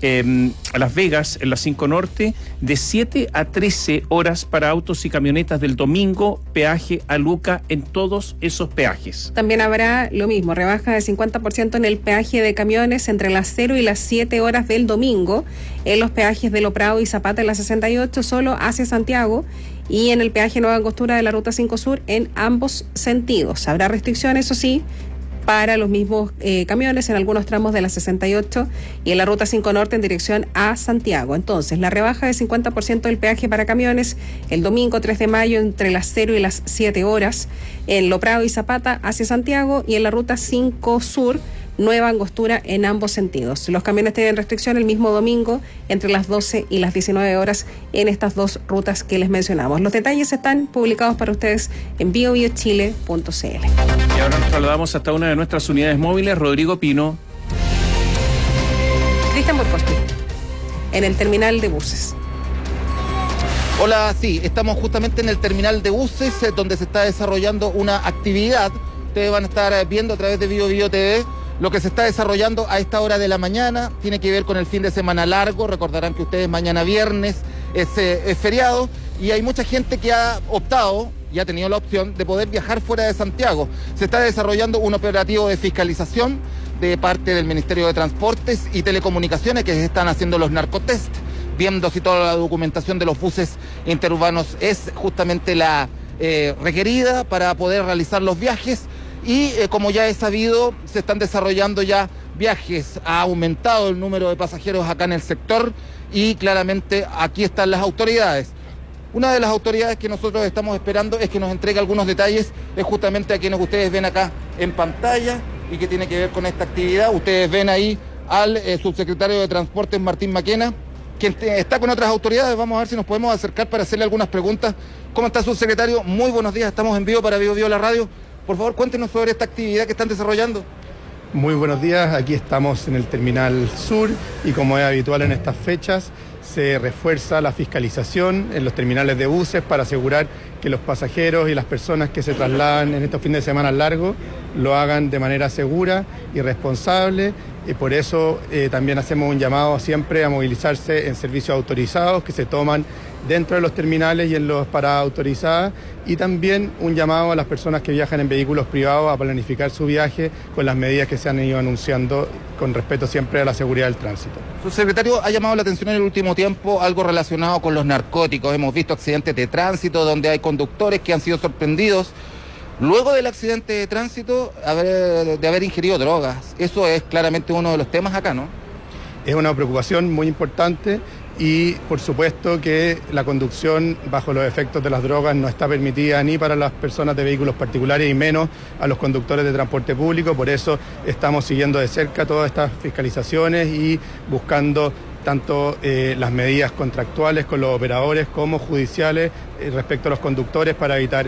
Las Vegas en la 5 Norte, de 7 a 13 horas para autos y camionetas del domingo, peaje a Luca en todos esos peajes. También habrá lo mismo, rebaja de 50% en el peaje de camiones entre las 0 y las 7 horas del domingo, en los peajes de Lo Prado y Zapata en la 68 solo hacia Santiago, y en el peaje Nueva Angostura de la ruta 5 Sur en ambos sentidos. Habrá restricciones, eso sí, para los mismos camiones en algunos tramos de la 68 y en la ruta 5 Norte en dirección a Santiago. Entonces, la rebaja de 50% del peaje para camiones el domingo 3 de mayo entre las 0 y las 7 horas en Lo Prado y Zapata hacia Santiago, y en la ruta 5 Sur, Nueva Angostura en ambos sentidos. Los camiones tienen restricción el mismo domingo entre las 12 y las 19 horas en estas dos rutas que les mencionamos. Los detalles están publicados para ustedes en biobiochile.cl. Y ahora nos trasladamos hasta una de nuestras unidades móviles, Rodrigo Pino. Cristian Borcosti, en el terminal de buses. Hola, sí, estamos justamente en el terminal de buses donde se está desarrollando una actividad. Ustedes van a estar viendo a través de BioBio TV lo que se está desarrollando a esta hora de la mañana. Tiene que ver con el fin de semana largo. Recordarán que ustedes mañana viernes es feriado y hay mucha gente que ha optado y ha tenido la opción de poder viajar fuera de Santiago. Se está desarrollando un operativo de fiscalización de parte del Ministerio de Transportes y Telecomunicaciones, que se están haciendo los narcotest, viendo si toda la documentación de los buses interurbanos es justamente la requerida para poder realizar los viajes. Y como ya es sabido, se están desarrollando ya viajes, ha aumentado el número de pasajeros acá en el sector y claramente aquí están las autoridades. Una de las autoridades que nosotros estamos esperando es que nos entregue algunos detalles, es justamente a quienes ustedes ven acá en pantalla y que tiene que ver con esta actividad. Ustedes ven ahí al subsecretario de Transportes, Martín Maquena, quien está con otras autoridades. Vamos a ver si nos podemos acercar para hacerle algunas preguntas. ¿Cómo está, subsecretario? Muy buenos días, estamos en vivo para Vivo Vivo la radio. Por favor, cuéntenos sobre esta actividad que están desarrollando. Muy buenos días, aquí estamos en el Terminal Sur y como es habitual en estas fechas, se refuerza la fiscalización en los terminales de buses para asegurar que los pasajeros y las personas que se trasladan en estos fines de semana largos lo hagan de manera segura y responsable. Y por eso también hacemos un llamado siempre a movilizarse en servicios autorizados que se toman dentro de los terminales y en las paradas autorizadas, y también un llamado a las personas que viajan en vehículos privados a planificar su viaje con las medidas que se han ido anunciando con respeto siempre a la seguridad del tránsito. Subsecretario, ha llamado la atención en el último tiempo algo relacionado con los narcóticos. Hemos visto accidentes de tránsito donde hay conductores que han sido sorprendidos luego del accidente de tránsito de haber ingerido drogas. Eso es claramente uno de los temas acá, ¿no? Es una preocupación muy importante y por supuesto que la conducción bajo los efectos de las drogas no está permitida ni para las personas de vehículos particulares y menos a los conductores de transporte público. Por eso estamos siguiendo de cerca todas estas fiscalizaciones y buscando tanto las medidas contractuales con los operadores como judiciales respecto a los conductores para evitar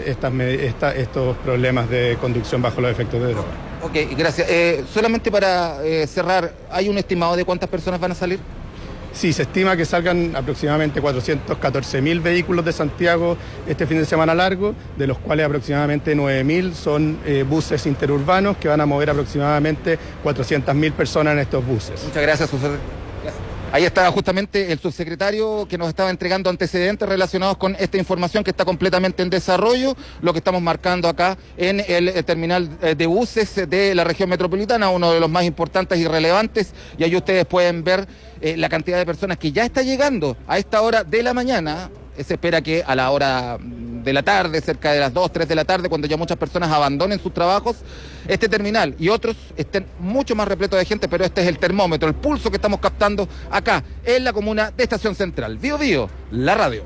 estos problemas de conducción bajo los efectos de drogas. Ok, gracias. Solamente para cerrar, ¿hay un estimado de cuántas personas van a salir? Sí, se estima que salgan aproximadamente 414.000 vehículos de Santiago este fin de semana largo, de los cuales aproximadamente 9.000 son buses interurbanos que van a mover aproximadamente 400.000 personas en estos buses. Muchas gracias, subsecretario. Ahí está justamente el subsecretario que nos estaba entregando antecedentes relacionados con esta información que está completamente en desarrollo, lo que estamos marcando acá en el terminal de buses de la región metropolitana, uno de los más importantes y relevantes, y ahí ustedes pueden ver la cantidad de personas que ya está llegando a esta hora de la mañana. Se espera que a la hora de la tarde, cerca de las 2, 3 de la tarde, cuando ya muchas personas abandonen sus trabajos, este terminal y otros estén mucho más repletos de gente, pero este es el termómetro, el pulso que estamos captando acá en la comuna de Estación Central. Vivo Vivo, la radio.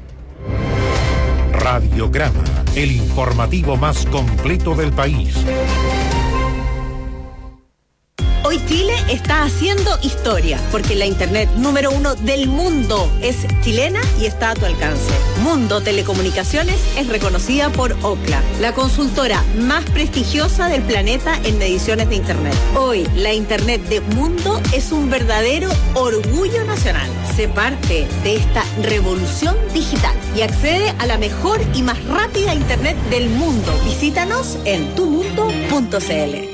Radiograma, el informativo más completo del país. Hoy Chile está haciendo historia, porque la internet número 1 del mundo es chilena y está a tu alcance. Mundo Telecomunicaciones es reconocida por Ookla, la consultora más prestigiosa del planeta en mediciones de internet. Hoy, la internet de Mundo es un verdadero orgullo nacional. Sé parte de esta revolución digital y accede a la mejor y más rápida internet del mundo. Visítanos en tumundo.cl.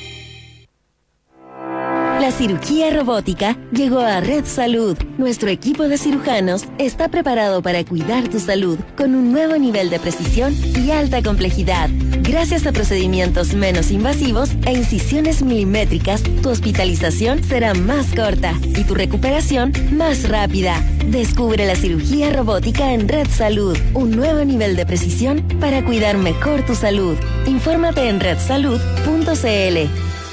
La cirugía robótica llegó a Red Salud. Nuestro equipo de cirujanos está preparado para cuidar tu salud con un nuevo nivel de precisión y alta complejidad. Gracias a procedimientos menos invasivos e incisiones milimétricas, tu hospitalización será más corta y tu recuperación más rápida. Descubre la cirugía robótica en Red Salud, un nuevo nivel de precisión para cuidar mejor tu salud. Infórmate en redsalud.cl.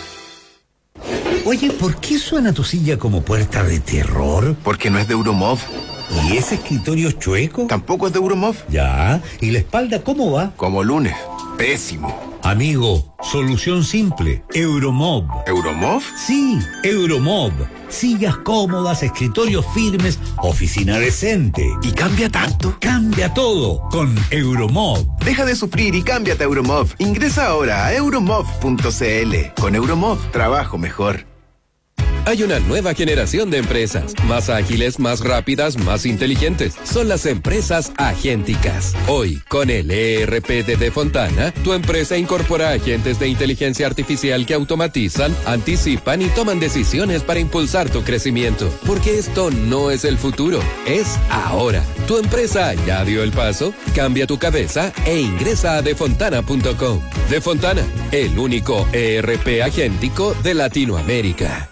Oye, ¿por qué suena tu silla como puerta de terror? Porque no es de Euromov. ¿Y ese escritorio chueco? Tampoco es de Euromov. Ya, ¿y la espalda cómo va? Como lunes. Pésimo. Amigo, solución simple. Euromov. ¿Euromov? Sí, Euromov. Sillas cómodas, escritorios firmes, oficina decente. ¿Y cambia tanto? Cambia todo con Euromov. Deja de sufrir y cámbiate a Euromov. Ingresa ahora a euromov.cl. Con Euromov, trabajo mejor. Hay una nueva generación de empresas, más ágiles, más rápidas, más inteligentes. Son las empresas agénticas. Hoy, con el ERP de Defontana, tu empresa incorpora agentes de inteligencia artificial que automatizan, anticipan y toman decisiones para impulsar tu crecimiento. Porque esto no es el futuro, es ahora. Tu empresa ya dio el paso, cambia tu cabeza e ingresa a defontana.com. Defontana, el único ERP agéntico de Latinoamérica.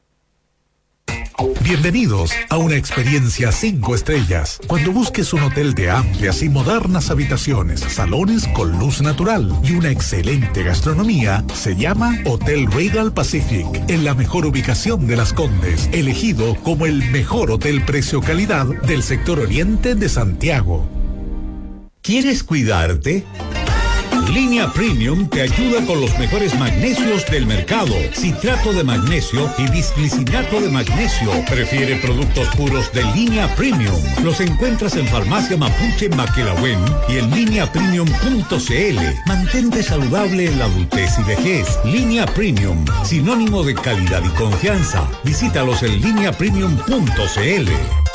Bienvenidos a una experiencia 5 estrellas. Cuando busques un hotel de amplias y modernas habitaciones, salones con luz natural y una excelente gastronomía, se llama Hotel Regal Pacific, en la mejor ubicación de Las Condes, elegido como el mejor hotel precio-calidad del sector oriente de Santiago. ¿Quieres cuidarte? Línea Premium te ayuda con los mejores magnesios del mercado. Citrato de magnesio y bisglicinato de magnesio. Prefiere productos puros de Línea Premium. Los encuentras en Farmacia Mapuche Maquelahuen y en lineapremium.cl. Mantente saludable en la adultez y vejez. Línea Premium, sinónimo de calidad y confianza. Visítalos en lineapremium.cl.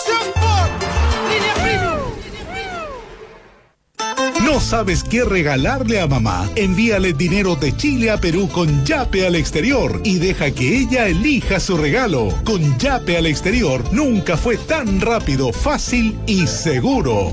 ¿No sabes qué regalarle a mamá? Envíale dinero de Chile a Perú con Yape al exterior y deja que ella elija su regalo. Con Yape al exterior nunca fue tan rápido, fácil y seguro.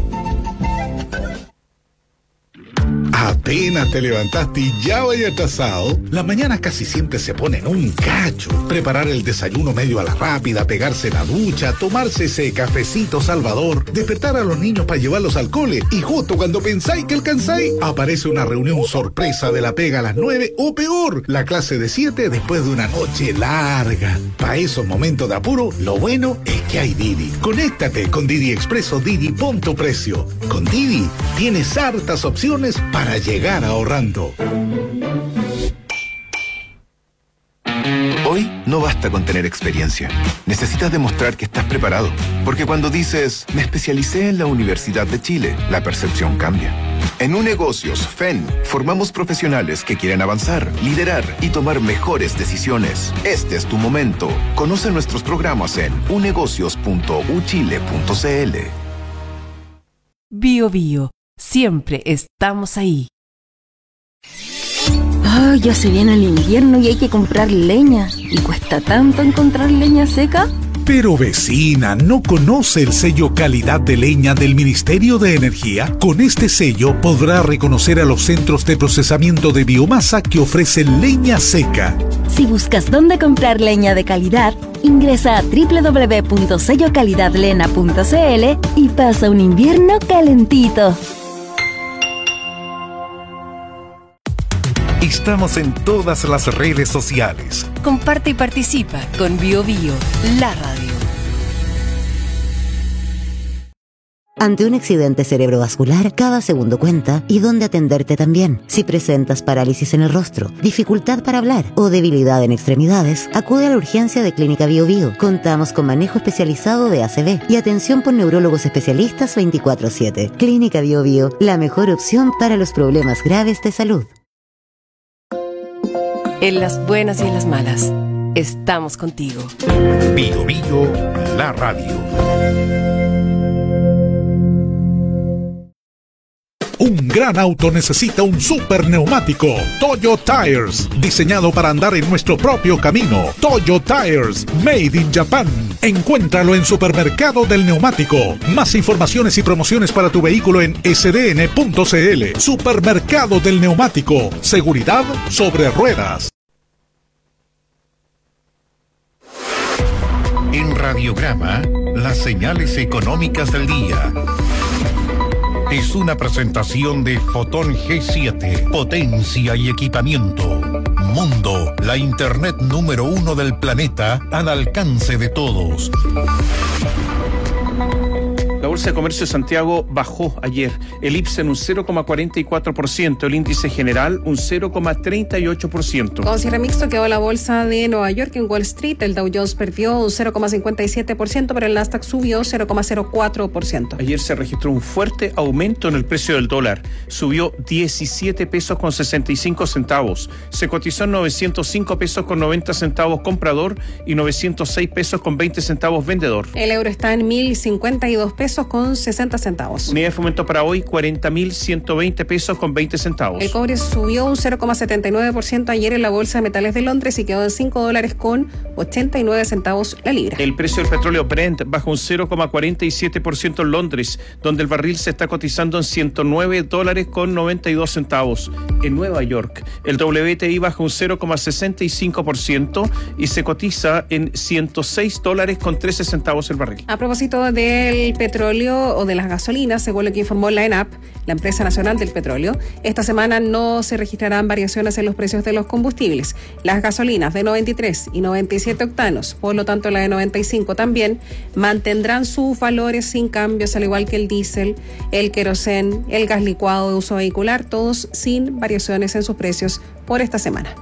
Apenas te levantaste y ya vaya atrasado. La mañana casi siempre se pone en un cacho. Preparar el desayuno medio a la rápida, pegarse la ducha, tomarse ese cafecito salvador, despertar a los niños para llevarlos al cole y justo cuando pensáis que alcanzáis, aparece una reunión sorpresa de la pega a las 9 o peor, la clase de 7 después de una noche larga. Para esos momentos de apuro, lo bueno es que hay Didi. Conéctate con Didi Expreso Didi Punto Precio. Con Didi tienes hartas opciones para llegar ahorrando. Hoy no basta con tener experiencia. Necesitas demostrar que estás preparado. Porque cuando dices, me especialicé en la Universidad de Chile, la percepción cambia. En Unegocios FEN formamos profesionales que quieren avanzar, liderar y tomar mejores decisiones. Este es tu momento. Conoce nuestros programas en unegocios.uchile.cl. Bio Bio, siempre estamos ahí. Ay, ya se viene el invierno y hay que comprar leña. ¿Y cuesta tanto encontrar leña seca? Pero vecina, ¿no conoce el sello calidad de leña del Ministerio de Energía? Con este sello podrá reconocer a los centros de procesamiento de biomasa que ofrecen leña seca. Si buscas dónde comprar leña de calidad, ingresa a www.sellocalidadlena.cl y pasa un invierno calentito. Estamos en todas las redes sociales. Comparte y participa con Bio Bio, la radio. Ante un accidente cerebrovascular, cada segundo cuenta y dónde atenderte también. Si presentas parálisis en el rostro, dificultad para hablar o debilidad en extremidades, acude a la urgencia de Clínica Bio Bio. Contamos con manejo especializado de ACV y atención por neurólogos especialistas 24/7. Clínica Bio Bio, la mejor opción para los problemas graves de salud. En las buenas y en las malas, estamos contigo. Bio Bio, la radio. Un gran auto necesita un super neumático. Toyo Tires, diseñado para andar en nuestro propio camino. Toyo Tires, made in Japan. Encuéntralo en Supermercado del Neumático. Más informaciones y promociones para tu vehículo en sdn.cl. Supermercado del Neumático. Seguridad sobre ruedas. En Radiograma, las señales económicas del día. Es una presentación de Fotón G7, potencia y equipamiento. Mundo, la internet número 1 del planeta, al alcance de todos. La Bolsa de Comercio de Santiago bajó ayer. El IPSA en un 0,44%, el índice general un 0,38%. Con cierre mixto quedó la Bolsa de Nueva York. En Wall Street el Dow Jones perdió un 0,57%, pero el Nasdaq subió 0,04%. Ayer se registró un fuerte aumento en el precio del dólar. Subió 17 pesos con 65 centavos. Se cotizó en 905 pesos con 90 centavos comprador y 906 pesos con 20 centavos vendedor. El euro está en 1.052 pesos con 60 centavos. Unidad de fomento para hoy, 40.120 pesos con 20 centavos. El cobre subió un 0,79% ayer en la Bolsa de Metales de Londres y quedó en $5 con 89 centavos la libra. El precio del petróleo Brent baja un 0,47% en Londres, donde el barril se está cotizando en $109 con 92 centavos. En Nueva York, el WTI baja un 0,65% y se cotiza en $106 con 13 centavos el barril. A propósito del petróleo, petróleo o de las gasolinas, según lo que informó la ENAP, la Empresa Nacional del Petróleo. Esta semana no se registrarán variaciones en los precios de los combustibles. Las gasolinas de 93 y 97 octanos, por lo tanto la de 95 también, mantendrán sus valores sin cambios, al igual que el diésel, el querosén, el gas licuado de uso vehicular, todos sin variaciones en sus precios por esta semana.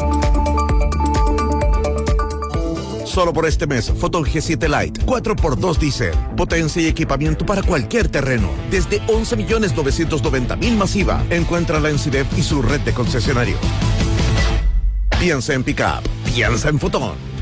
Solo por este mes, Foton G7 Lite, 4x2 diésel, potencia y equipamiento para cualquier terreno, desde 11.990.000 masiva. Encuéntrala en CIDEP y su red de concesionarios. Piensa en pick-up, piensa en Foton.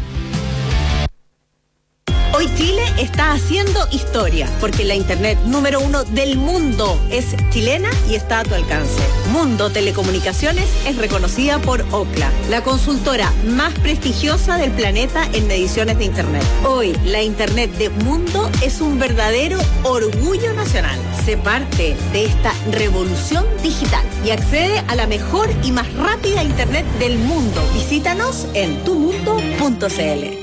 Hoy Chile está haciendo historia, porque la internet número 1 del mundo es chilena y está a tu alcance. Mundo Telecomunicaciones es reconocida por Ookla, la consultora más prestigiosa del planeta en mediciones de internet. Hoy, la internet de Mundo es un verdadero orgullo nacional. Sé parte de esta revolución digital y accede a la mejor y más rápida internet del mundo. Visítanos en tumundo.cl.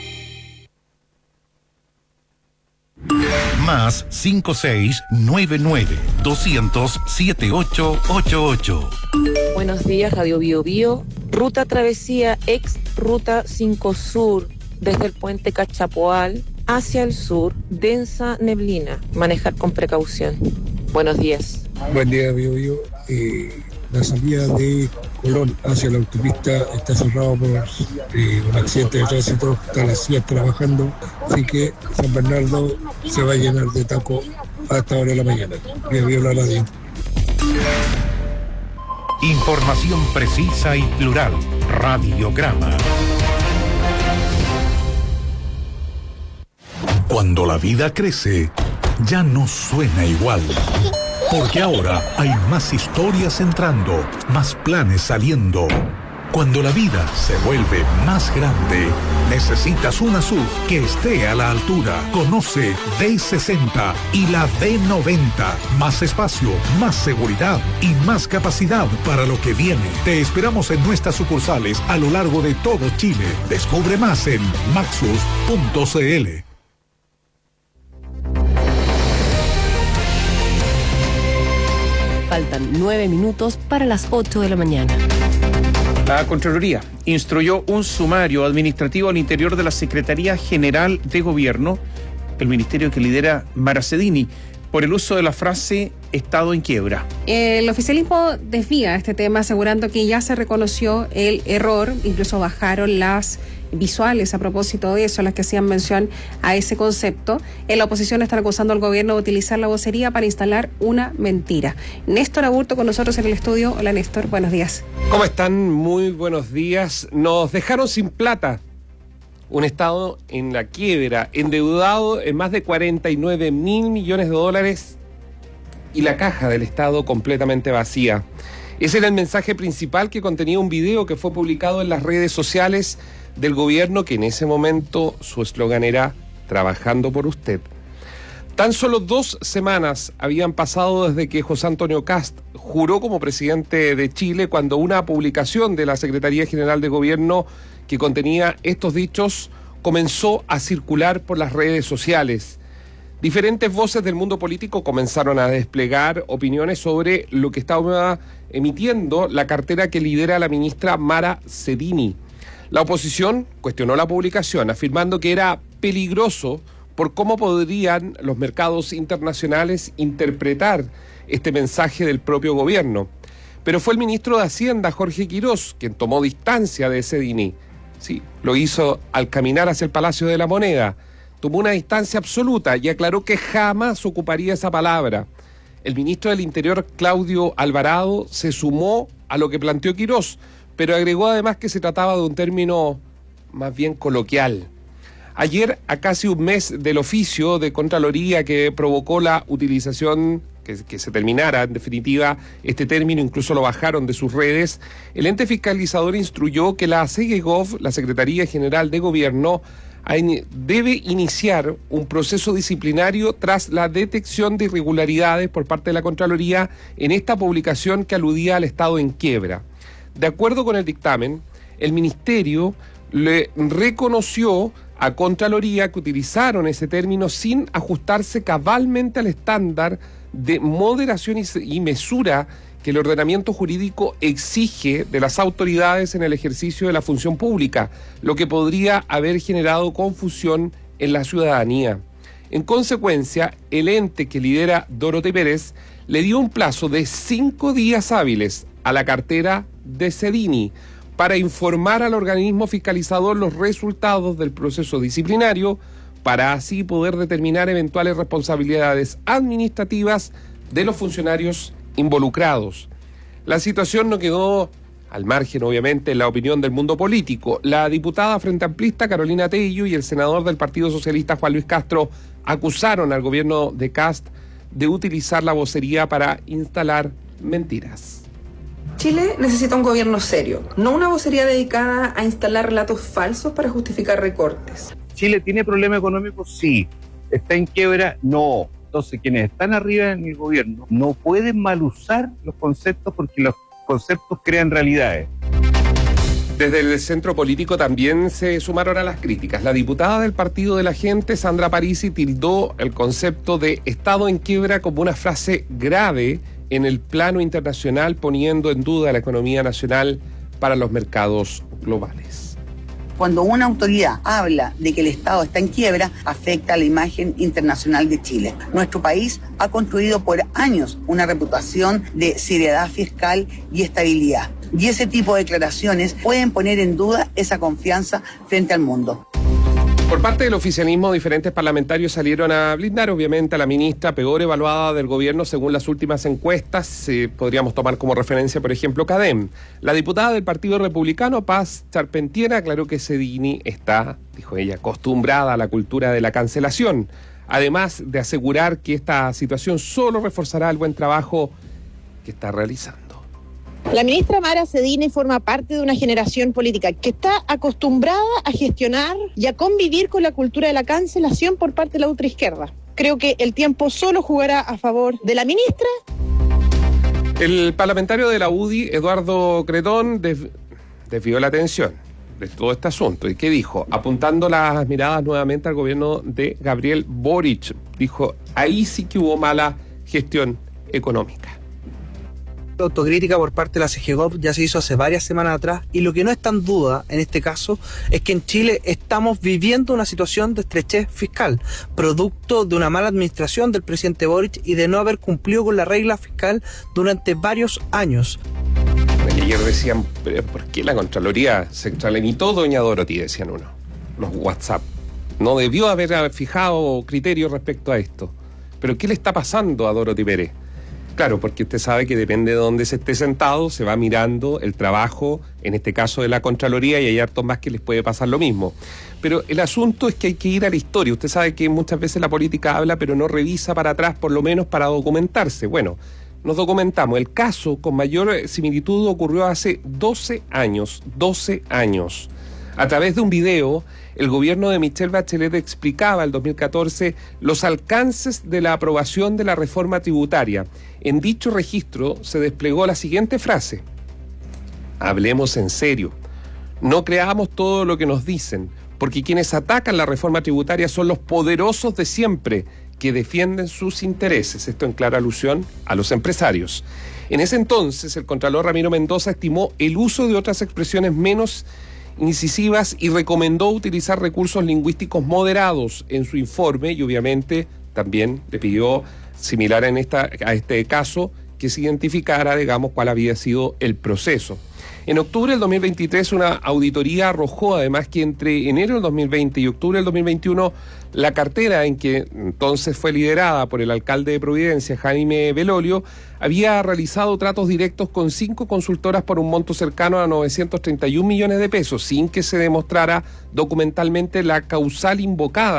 Más 5699-200-7888. Buenos días, Radio Bio Bio. Ruta Travesía ex Ruta 5 Sur, desde el puente Cachapoal hacia el sur, densa neblina. Manejar con precaución. Buenos días. Buen día, Bio Bio. La salida de Colón hacia la autopista está cerrado por un accidente de tránsito. Está la CIA trabajando, así que San Bernardo se va a llenar de taco hasta ahora de la mañana. Bio Bio la radio. Información precisa y plural. Radiograma. Cuando la vida crece, ya no suena igual. Porque ahora hay más historias entrando, más planes saliendo. Cuando la vida se vuelve más grande, necesitas una SUV que esté a la altura. Conoce D60 y la D90. Más espacio, más seguridad y más capacidad para lo que viene. Te esperamos en nuestras sucursales a lo largo de todo Chile. Descubre más en maxus.cl. Faltan 9 minutos para las 8 de la mañana. La Contraloría instruyó un sumario administrativo al interior de la Secretaría General de Gobierno, el ministerio que lidera Mara Cedini, por el uso de la frase Estado en quiebra. El oficialismo desvía este tema asegurando que ya se reconoció el error, incluso bajaron las visuales a propósito de eso, las que hacían mención a ese concepto. En la oposición están acusando al gobierno de utilizar la vocería para instalar una mentira. Néstor Aburto con nosotros en el estudio. Hola Néstor, buenos días. ¿Cómo están? Muy buenos días. Nos dejaron sin plata. Un Estado en la quiebra, endeudado en más de 49.000 millones de dólares y la caja del Estado completamente vacía. Ese era el mensaje principal que contenía un video que fue publicado en las redes sociales del gobierno, que en ese momento su eslogan era "Trabajando por usted". Tan solo 2 semanas habían pasado desde que José Antonio Kast juró como presidente de Chile, cuando una publicación de la Secretaría General de Gobierno que contenía estos dichos comenzó a circular por las redes sociales. Diferentes voces del mundo político comenzaron a desplegar opiniones sobre lo que estaba emitiendo la cartera que lidera la ministra Mara Cedini. La oposición cuestionó la publicación, afirmando que era peligroso por cómo podrían los mercados internacionales interpretar este mensaje del propio gobierno. Pero fue el ministro de Hacienda, Jorge Quirós, quien tomó distancia de Cedini. Sí, lo hizo al caminar hacia el Palacio de la Moneda. Tomó una distancia absoluta y aclaró que jamás ocuparía esa palabra. El ministro del Interior, Claudio Alvarado, se sumó a lo que planteó Quirós, pero agregó además que se trataba de un término más bien coloquial. Ayer, a casi un mes del oficio de Contraloría que provocó la utilización, que se terminara en definitiva este término, incluso lo bajaron de sus redes, el ente fiscalizador instruyó que la SEGEGOV, la Secretaría General de Gobierno, debe iniciar un proceso disciplinario tras la detección de irregularidades por parte de la Contraloría en esta publicación que aludía al Estado en quiebra. De acuerdo con el dictamen, el Ministerio le reconoció a Contraloría que utilizaron ese término sin ajustarse cabalmente al estándar de moderación y mesura que el ordenamiento jurídico exige de las autoridades en el ejercicio de la función pública, lo que podría haber generado confusión en la ciudadanía. En consecuencia, el ente que lidera Dorothy Pérez le dio un plazo de 5 días hábiles a la cartera de Cedini para informar al organismo fiscalizador los resultados del proceso disciplinario, para así poder determinar eventuales responsabilidades administrativas de los funcionarios involucrados. La situación no quedó al margen, obviamente, en la opinión del mundo político. La diputada frente amplista Carolina Tello y el senador del Partido Socialista Juan Luis Castro acusaron al gobierno de Kast de utilizar la vocería para instalar mentiras. Chile necesita un gobierno serio, no una vocería dedicada a instalar relatos falsos para justificar recortes. ¿Chile tiene problemas económicos? Sí. ¿Está en quiebra? No. Entonces, quienes están arriba en el gobierno no pueden mal usar los conceptos porque los conceptos crean realidades. Desde el centro político también se sumaron a las críticas. La diputada del Partido de la Gente, Sandra Parisi, tildó el concepto de Estado en quiebra como una frase grave en el plano internacional, poniendo en duda la economía nacional para los mercados globales. Cuando una autoridad habla de que el Estado está en quiebra, afecta la imagen internacional de Chile. Nuestro país ha construido por años una reputación de seriedad fiscal y estabilidad. Y ese tipo de declaraciones pueden poner en duda esa confianza frente al mundo. Por parte del oficialismo, diferentes parlamentarios salieron a blindar, obviamente, a la ministra peor evaluada del gobierno según las últimas encuestas. Podríamos tomar como referencia, por ejemplo, CADEM. La diputada del Partido Republicano, Paz Charpentier, aclaró que Cedini está, dijo ella, acostumbrada a la cultura de la cancelación, además de asegurar que esta situación solo reforzará el buen trabajo que está realizando. La ministra Mara Cedini forma parte de una generación política que está acostumbrada a gestionar y a convivir con la cultura de la cancelación por parte de la ultraizquierda. Creo que el tiempo solo jugará a favor de la ministra. El parlamentario de la UDI, Eduardo Cretón, desvió la atención de todo este asunto. ¿Y qué dijo? Apuntando las miradas nuevamente al gobierno de Gabriel Boric. Dijo, ahí sí que hubo mala gestión económica. La autocrítica por parte de la CGGOV ya se hizo hace varias semanas atrás, y lo que no está en duda en este caso es que en Chile estamos viviendo una situación de estrechez fiscal, producto de una mala administración del presidente Boric y de no haber cumplido con la regla fiscal durante varios años. Ayer decían, ¿por qué la Contraloría se extralimitó doña Dorothy? Decían uno, los WhatsApp. No debió haber fijado criterio respecto a esto. ¿Pero qué le está pasando a Dorothy Pérez? Claro, porque usted sabe que depende de dónde se esté sentado, se va mirando el trabajo, en este caso de la Contraloría, y hay hartos más que les puede pasar lo mismo. Pero el asunto es que hay que ir a la historia. Usted sabe que muchas veces la política habla, pero no revisa para atrás, por lo menos para documentarse. Bueno, nos documentamos. El caso con mayor similitud ocurrió hace 12 años. 12 años. A través de un video, el gobierno de Michelle Bachelet explicaba en 2014 los alcances de la aprobación de la reforma tributaria. En dicho registro se desplegó la siguiente frase: hablemos en serio, no creamos todo lo que nos dicen, porque quienes atacan la reforma tributaria son los poderosos de siempre, que defienden sus intereses. Esto en clara alusión a los empresarios. En ese entonces, el contralor Ramiro Mendoza estimó el uso de otras expresiones menos incisivas y recomendó utilizar recursos lingüísticos moderados en su informe, y obviamente también le pidió, similar a este caso, que se identificara, digamos, cuál había sido el proceso. En octubre del 2023, una auditoría arrojó además que entre enero del 2020 y octubre del 2021, la cartera, en que entonces fue liderada por el alcalde de Providencia, Jaime Belolio, había realizado tratos directos con 5 consultoras por un monto cercano a 931 millones de pesos, sin que se demostrara documentalmente la causal invocada,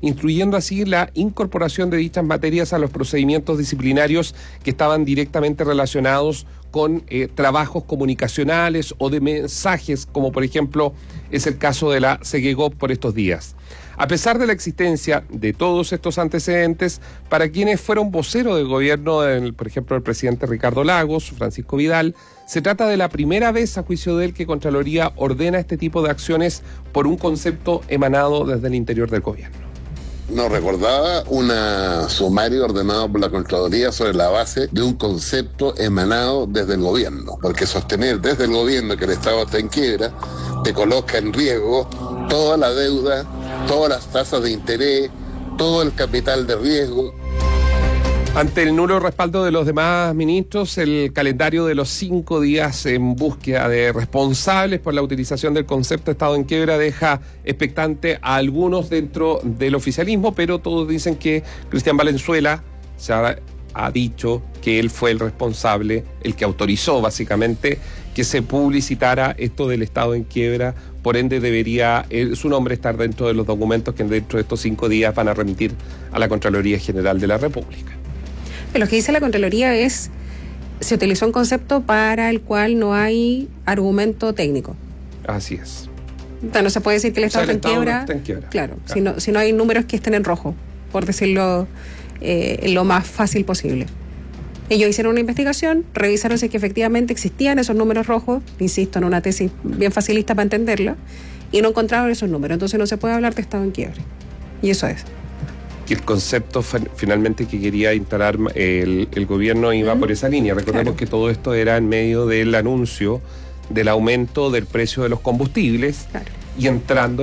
instruyendo así la incorporación de dichas materias a los procedimientos disciplinarios que estaban directamente relacionados con trabajos comunicacionales o de mensajes, como por ejemplo es el caso de la Segegov por estos días. A pesar de la existencia de todos estos antecedentes, para quienes fueron voceros del gobierno, por ejemplo el presidente Ricardo Lagos, Francisco Vidal, se trata de la primera vez, a juicio de él, que Contraloría ordena este tipo de acciones por un concepto emanado desde el interior del gobierno. Nos recordaba un sumario ordenado por la Contraloría sobre la base de un concepto emanado desde el gobierno, porque sostener desde el gobierno que el Estado está en quiebra te coloca en riesgo toda la deuda, todas las tasas de interés, todo el capital de riesgo. Ante el nulo respaldo de los demás ministros, el calendario de los 5 días en búsqueda de responsables por la utilización del concepto Estado en quiebra deja expectante a algunos dentro del oficialismo, pero todos dicen que Cristian Valenzuela se ha dicho que él fue el responsable, el que autorizó básicamente que se publicitara esto del Estado en quiebra, por ende debería su nombre estar dentro de los documentos que dentro de estos 5 días van a remitir a la Contraloría General de la República. Lo que dice la Contraloría es, se utilizó un concepto para el cual no hay argumento técnico. Así es. O sea, no se puede decir que el Estado está en quiebra. No está en quiebra. Claro. Si no hay números que estén en rojo, por decirlo lo más fácil posible. Ellos hicieron una investigación, revisaron si es que efectivamente existían esos números rojos, insisto, en una tesis bien facilista para entenderla, y no encontraron esos números. Entonces no se puede hablar de Estado en quiebra. Y eso es. Que el concepto finalmente que quería instalar el gobierno iba por esa línea. Recordemos que todo esto era en medio del anuncio del aumento del precio de los combustibles y entrando